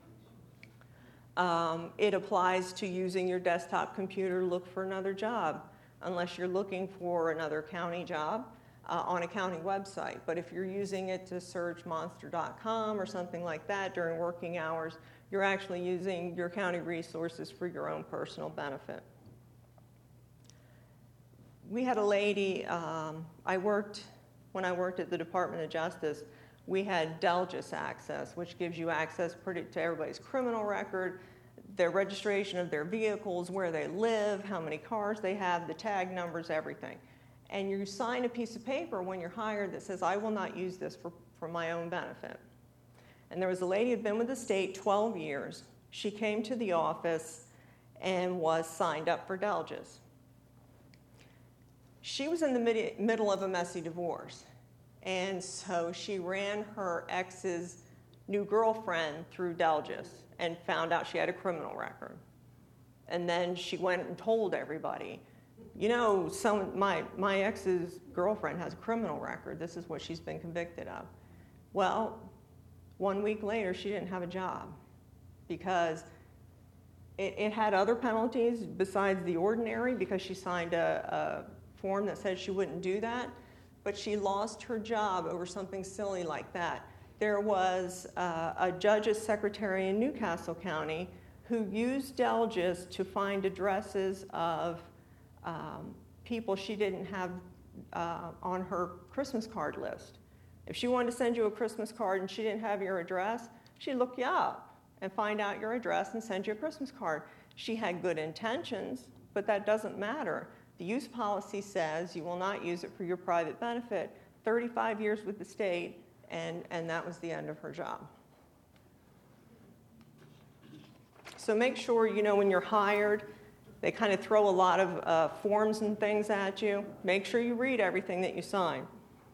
It applies to using your desktop computer to look for another job, unless you're looking for another county job on a county website. But if you're using it to search monster.com or something like that during working hours, you're actually using your county resources for your own personal benefit. We had a lady, when I worked at the Department of Justice, we had Delgis access, which gives you access to everybody's criminal record, their registration of their vehicles, where they live, how many cars they have, the tag numbers, everything. And you sign a piece of paper when you're hired that says, I will not use this for my own benefit. And there was a lady who had been with the state 12 years. She came to the office and was signed up for Delgis. She was in the middle of a messy divorce, and so she ran her ex's new girlfriend through Delgis and found out she had a criminal record. And then she went and told everybody, you know, my ex's girlfriend has a criminal record. This is what she's been convicted of. Well, 1 week later, she didn't have a job because it had other penalties besides the ordinary, because she signed a form that said she wouldn't do that, but she lost her job over something silly like that. there was a judge's secretary in Newcastle County who used Delgis to find addresses of people she didn't have on her Christmas card list. If she wanted to send you a Christmas card and she didn't have your address, she'd look you up and find out your address and send you a Christmas card. She had good intentions, but that doesn't matter. The use policy says you will not use it for your private benefit. 35 years with the state, and that was the end of her job. So make sure, when you're hired, they kind of throw a lot of forms and things at you. Make sure you read everything that you sign.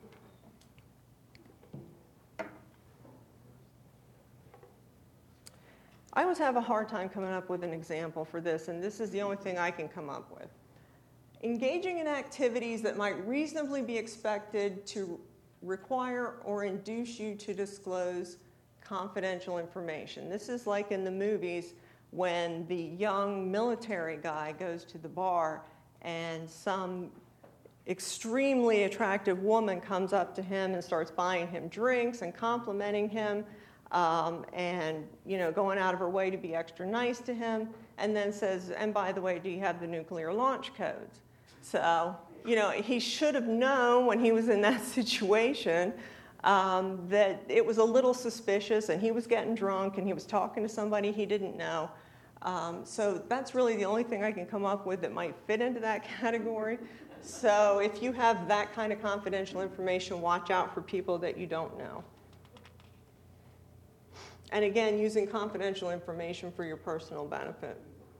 I always have a hard time coming up with an example for this, and this is the only thing I can come up with. Engaging in activities that might reasonably be expected to require or induce you to disclose confidential information. This is like in the movies when the young military guy goes to the bar and some extremely attractive woman comes up to him and starts buying him drinks and complimenting him and going out of her way to be extra nice to him, and then says, and by the way, do you have the nuclear launch codes? So, he should have known when he was in that situation that it was a little suspicious, and he was getting drunk, and he was talking to somebody he didn't know. So that's really the only thing I can come up with that might fit into that category. So if you have that kind of confidential information, watch out for people that you don't know. And again, using confidential information for your personal benefit.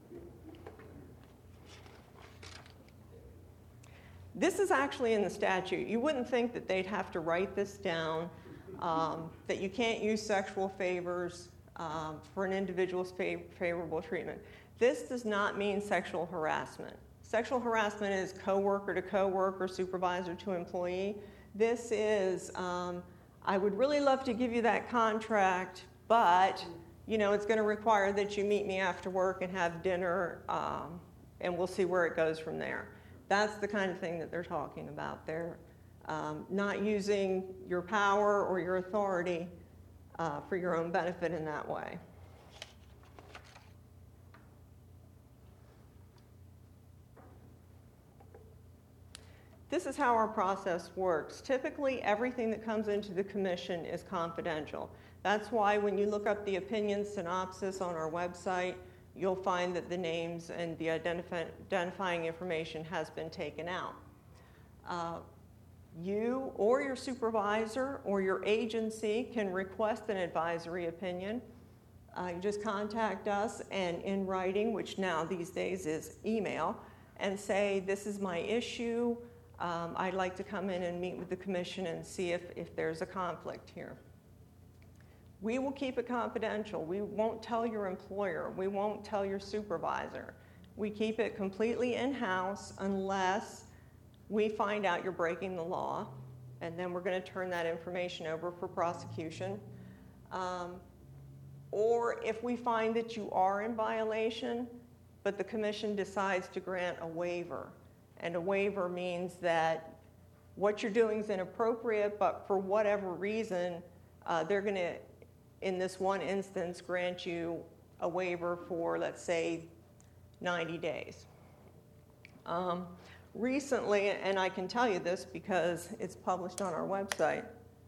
This is actually in the statute. You wouldn't think that they'd have to write this down, that you can't use sexual favors for an individual's favorable treatment. This does not mean sexual harassment. Sexual harassment is coworker to coworker, supervisor to employee. This is, I would really love to give you that contract, but it's going to require that you meet me after work and have dinner, and we'll see where it goes from there. That's the kind of thing that they're talking about. They're not using your power or your authority for your own benefit in that way. This is how our process works. Typically, everything that comes into the commission is confidential. That's why when you look up the opinion synopsis on our website, you'll find that the names and the identifying information has been taken out. You or your supervisor or your agency can request an advisory opinion. You just contact us and in writing, which now these days is email, and say, this is my issue. I'd like to come in and meet with the commission and see if there's a conflict here. We will keep it confidential. We won't tell your employer. We won't tell your supervisor. We keep it completely in-house unless we find out you're breaking the law, and then we're going to turn that information over for prosecution. Or if we find that you are in violation, but the commission decides to grant a waiver. And a waiver means that what you're doing is inappropriate, but for whatever reason, they're going to, in this one instance, grant you a waiver for, let's say, 90 days. Recently, and I can tell you this because it's published on our website,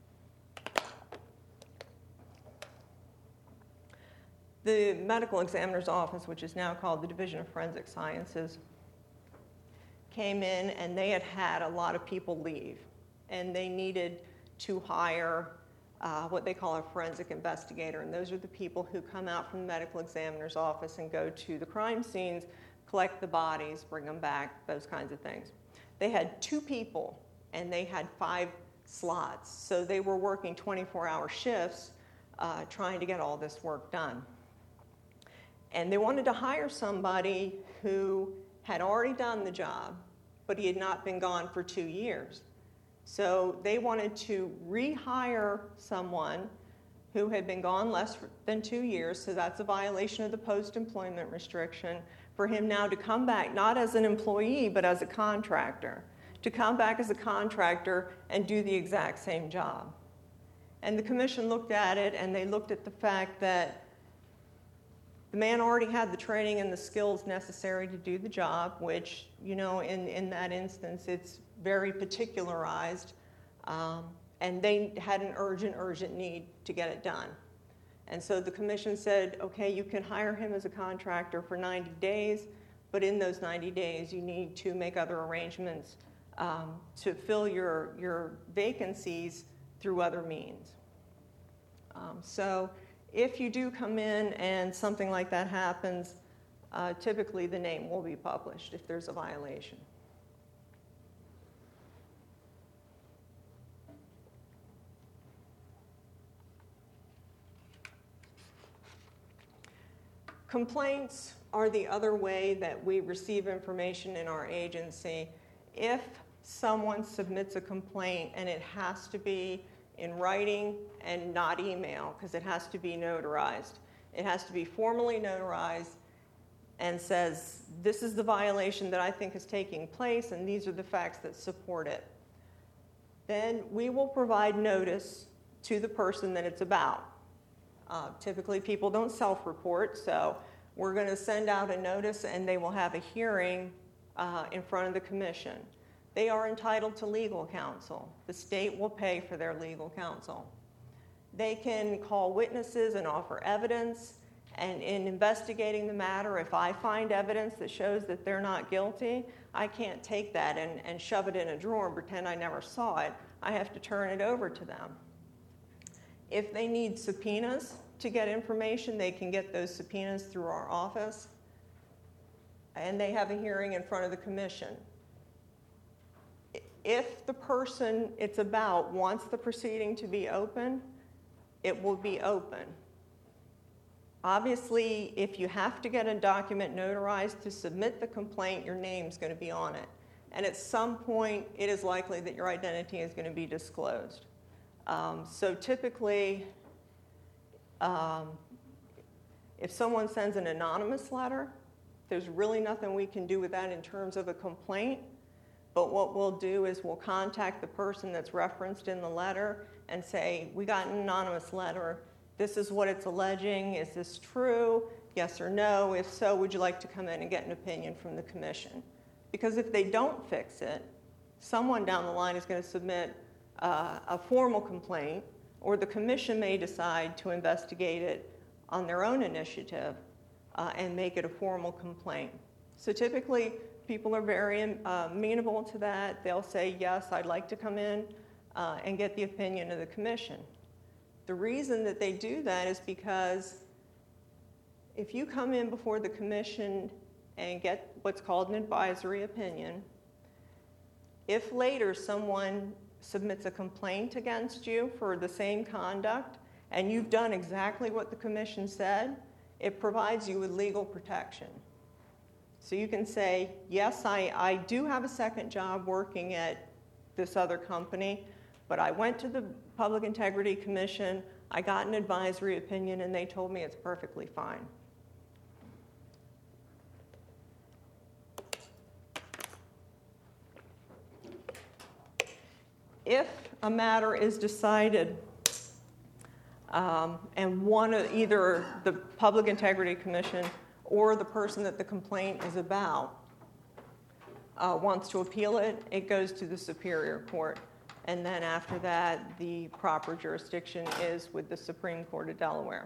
the medical examiner's office, which is now called the Division of Forensic Sciences, came in and they had a lot of people leave, and they needed to hire what they call a forensic investigator, and those are the people who come out from the medical examiner's office and go to the crime scenes, collect the bodies, bring them back, those kinds of things. They had 2 people, and they had 5 slots, so they were working 24-hour shifts trying to get all this work done. And they wanted to hire somebody who had already done the job, but he had not been gone for 2 years. So they wanted to rehire someone who had been gone less than 2 years, so that's a violation of the post-employment restriction, for him now to come back, not as an employee, but as a contractor, to come back as a contractor and do the exact same job. And the commission looked at it, and they looked at the fact that the man already had the training and the skills necessary to do the job, which, in that instance, it's very particularized. And they had an urgent need to get it done. And so the commission said, okay, you can hire him as a contractor for 90 days, but in those 90 days, you need to make other arrangements to fill your vacancies through other means. So if you do come in and something like that happens, typically the name will be published if there's a violation. Complaints are the other way that we receive information in our agency. If someone submits a complaint, and it has to be in writing and not email, because it has to be notarized. It has to be formally notarized and says, this is the violation that I think is taking place, and these are the facts that support it. Then we will provide notice to the person that it's about. Typically, people don't self-report, so we're going to send out a notice, and they will have a hearing in front of the commission. They are entitled to legal counsel. The state will pay for their legal counsel. They can call witnesses and offer evidence, and in investigating the matter, if I find evidence that shows that they're not guilty, I can't take that and shove it in a drawer and pretend I never saw it. I have to turn it over to them. If they need subpoenas to get information, they can get those subpoenas through our office, and they have a hearing in front of the commission. If the person it's about wants the proceeding to be open, it will be open. Obviously, if you have to get a document notarized to submit the complaint, your name's going to be on it. And at some point, it is likely that your identity is going to be disclosed. So typically, if someone sends an anonymous letter, there's really nothing we can do with that in terms of a complaint. But what we'll do is we'll contact the person that's referenced in the letter and say, we got an anonymous letter. This is what it's alleging. Is this true? Yes or no? If so, would you like to come in and get an opinion from the commission? Because if they don't fix it, someone down the line is going to submit a formal complaint, or the commission may decide to investigate it on their own initiative and make it a formal complaint. So typically, people are very amenable to that. They'll say, yes, I'd like to come in and get the opinion of the commission. The reason that they do that is because if you come in before the commission and get what's called an advisory opinion, if later someone submits a complaint against you for the same conduct and you've done exactly what the commission said, it provides you with legal protection. So you can say, yes, I do have a second job working at this other company, but I went to the Public Integrity Commission, I got an advisory opinion, and they told me it's perfectly fine. If a matter is decided and either the Public Integrity Commission or the person that the complaint is about wants to appeal it, it goes to the Superior Court. And then after that, the proper jurisdiction is with the Supreme Court of Delaware.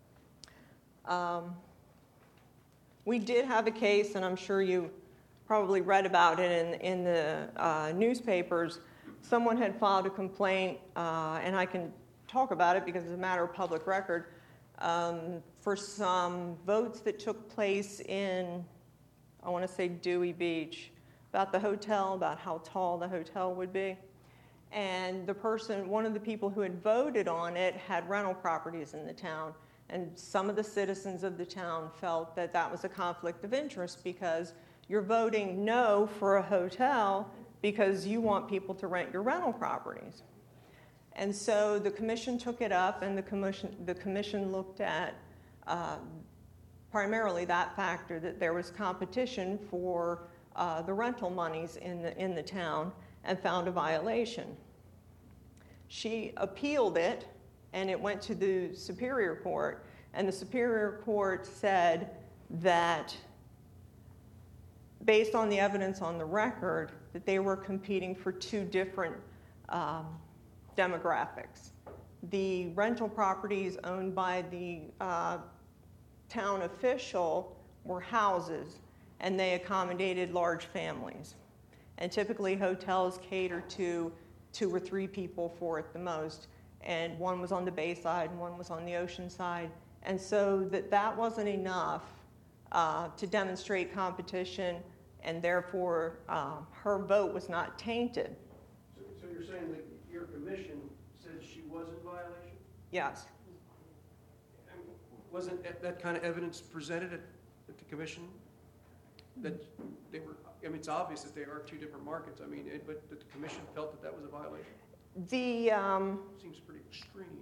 We did have a case, and I'm sure you probably read about it in the newspapers. Someone had filed a complaint, and I can talk about it because it's a matter of public record, for some votes that took place in, I want to say Dewey Beach, about the hotel, about how tall the hotel would be. And the person, one of the people who had voted on it, had rental properties in the town. And some of the citizens of the town felt that that was a conflict of interest because you're voting no for a hotel because you want people to rent your rental properties. And so the commission took it up, and the commission looked at primarily that factor, that there was competition for the rental monies in the town, and found a violation. She appealed it and it went to the Superior Court, and the Superior Court said that based on the evidence on the record, that they were competing for two different demographics. The rental properties owned by the town official were houses, and they accommodated large families. And typically hotels cater to 2 or 3 people for at the most, and one was on the bay side and one was on the ocean side. And so that wasn't enough to demonstrate competition, and therefore her vote was not tainted. So you're saying that your commission said she was in violation? Yes. And wasn't that kind of evidence presented at the commission? That they were, I mean, it's obvious that they are 2 different markets, I mean, but the commission felt that that was a violation? Seems pretty extreme.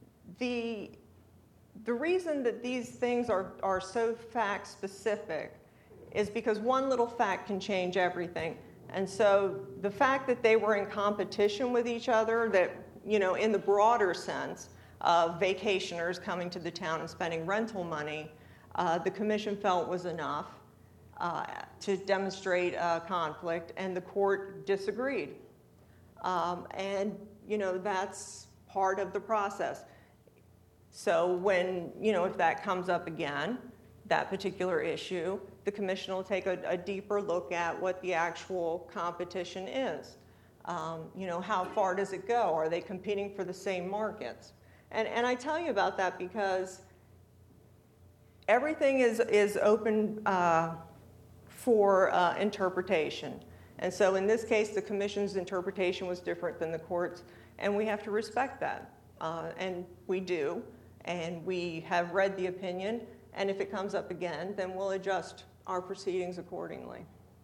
The reason that these things are so fact-specific is because one little fact can change everything. And so the fact that they were in competition with each other, that, you know, in the broader sense of vacationers coming to the town and spending rental money, the commission felt was enough to demonstrate a conflict, and the court disagreed. And, you know, that's part of the process. So when, you know, if that comes up again, that particular issue, the commission will take a deeper look at what the actual competition is. You know, how far does it go? Are they competing for the same markets? And I tell you about that because everything is open for interpretation. And so in this case, the commission's interpretation was different than the court's, and we have to respect that. And we do, and we have read the opinion, and if it comes up again, then we'll adjust our proceedings accordingly.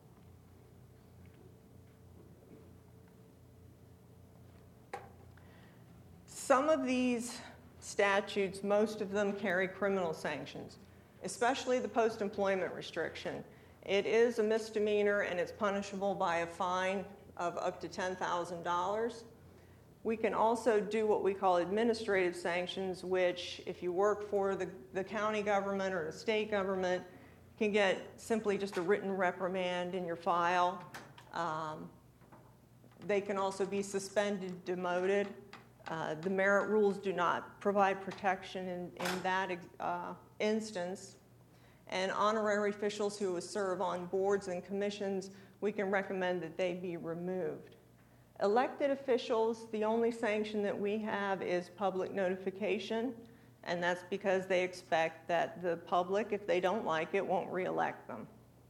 Some of these statutes, most of them carry criminal sanctions, especially the post-employment restriction. It is a misdemeanor, and it's punishable by a fine of up to $10,000. We can also do what we call administrative sanctions, which if you work for the county government or the state government, can get simply just a written reprimand in your file. They can also be suspended, demoted. The merit rules do not provide protection in that instance. And honorary officials who serve on boards and commissions, we can recommend that they be removed. Elected officials, the only sanction that we have is public notification, and that's because they expect that the public, if they don't like it, won't re-elect them.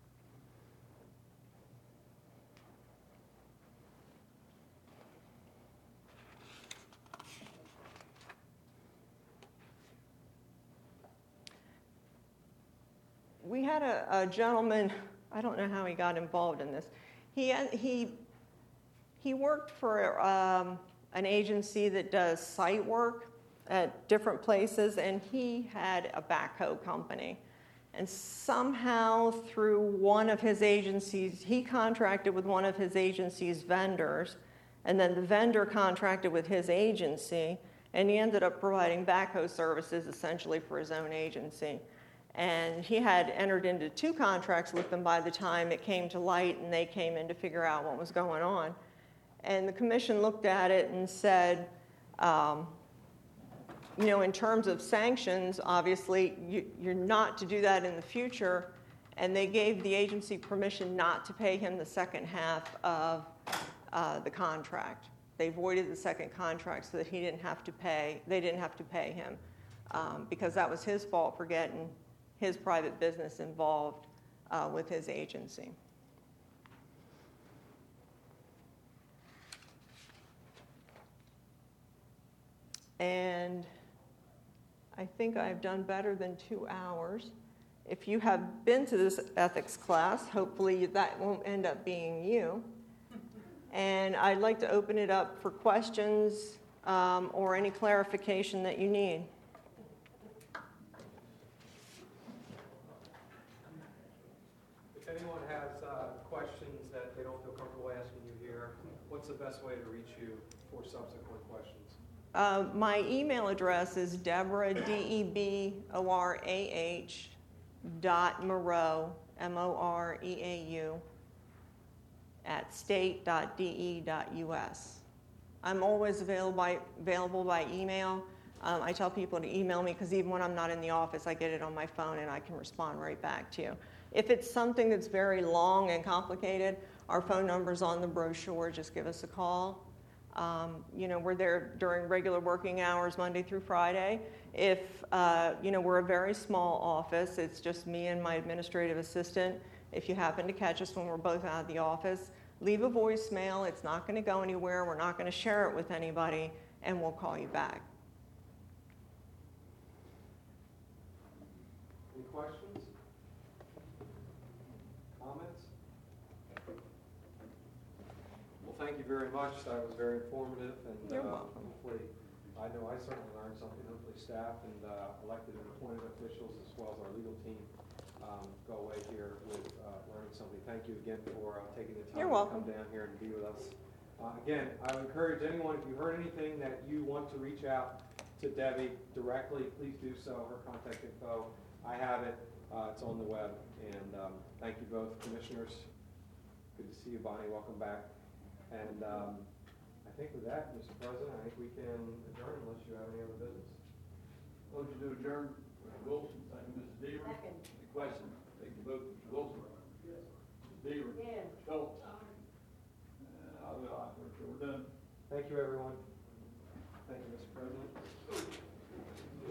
We had a gentleman, I don't know how he got involved in this. He worked for an agency that does site work at different places, and he had a backhoe company. And somehow through one of his agencies, he contracted with one of his agency's vendors, and then the vendor contracted with his agency, and he ended up providing backhoe services essentially for his own agency. And he had entered into 2 contracts with them by the time it came to light and they came in to figure out what was going on. And the commission looked at it and said, you know, in terms of sanctions, obviously, you're not to do that in the future. And they gave the agency permission not to pay him the second half of the contract. They voided the second contract so that they didn't have to pay him because that was his fault for getting his private business involved with his agency. And I think I've done better than 2 hours. If you have been to this ethics class, hopefully that won't end up being you. And I'd like to open it up for questions or any clarification that you need. If anyone has questions that they don't feel comfortable asking you here, what's the best way to reach you for subsequent questions? My email address is Deborah, DEBORAH, .Moreau, MOREAU, @state.de.us. I'm always available by email. I tell people to email me because even when I'm not in the office, I get it on my phone and I can respond right back to you. If it's something that's very long and complicated, our phone number's on the brochure. Just give us a call. We're there during regular working hours, Monday through Friday. If, we're a very small office, it's just me and my administrative assistant. If you happen to catch us when we're both out of the office, leave a voicemail. It's not going to go anywhere. We're not going to share it with anybody, and we'll call you back. Any questions? Comments? Well, thank you very much. That was very informative, and You're welcome. hopefully, I know I certainly learned something. Hopefully, staff and elected and appointed officials, as well as our legal team, go away here with learning something. Thank you again for taking the time You're to welcome. come down here and be with us. Again, I would encourage anyone, if you heard anything that you want to reach out to Debbie directly, please do so. Her contact info, I have it. It's on the web. And thank you both, commissioners. Good to see you, Bonnie. Welcome back. And I think with that, Mr. President, I think we can adjourn unless you have any other business. Motion to adjourn, Mr. Wilson, second, Mrs. Deaver. Second. Any questions? Take the vote, Mr. Wilson. Yes. Mrs. Deaver. Yes. Mr. Schultz. I'll be aye, we're done. Thank you, everyone. Thank you, Mr. President.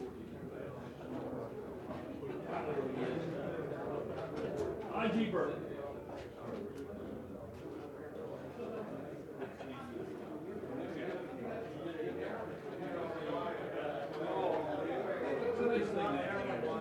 IG Burke.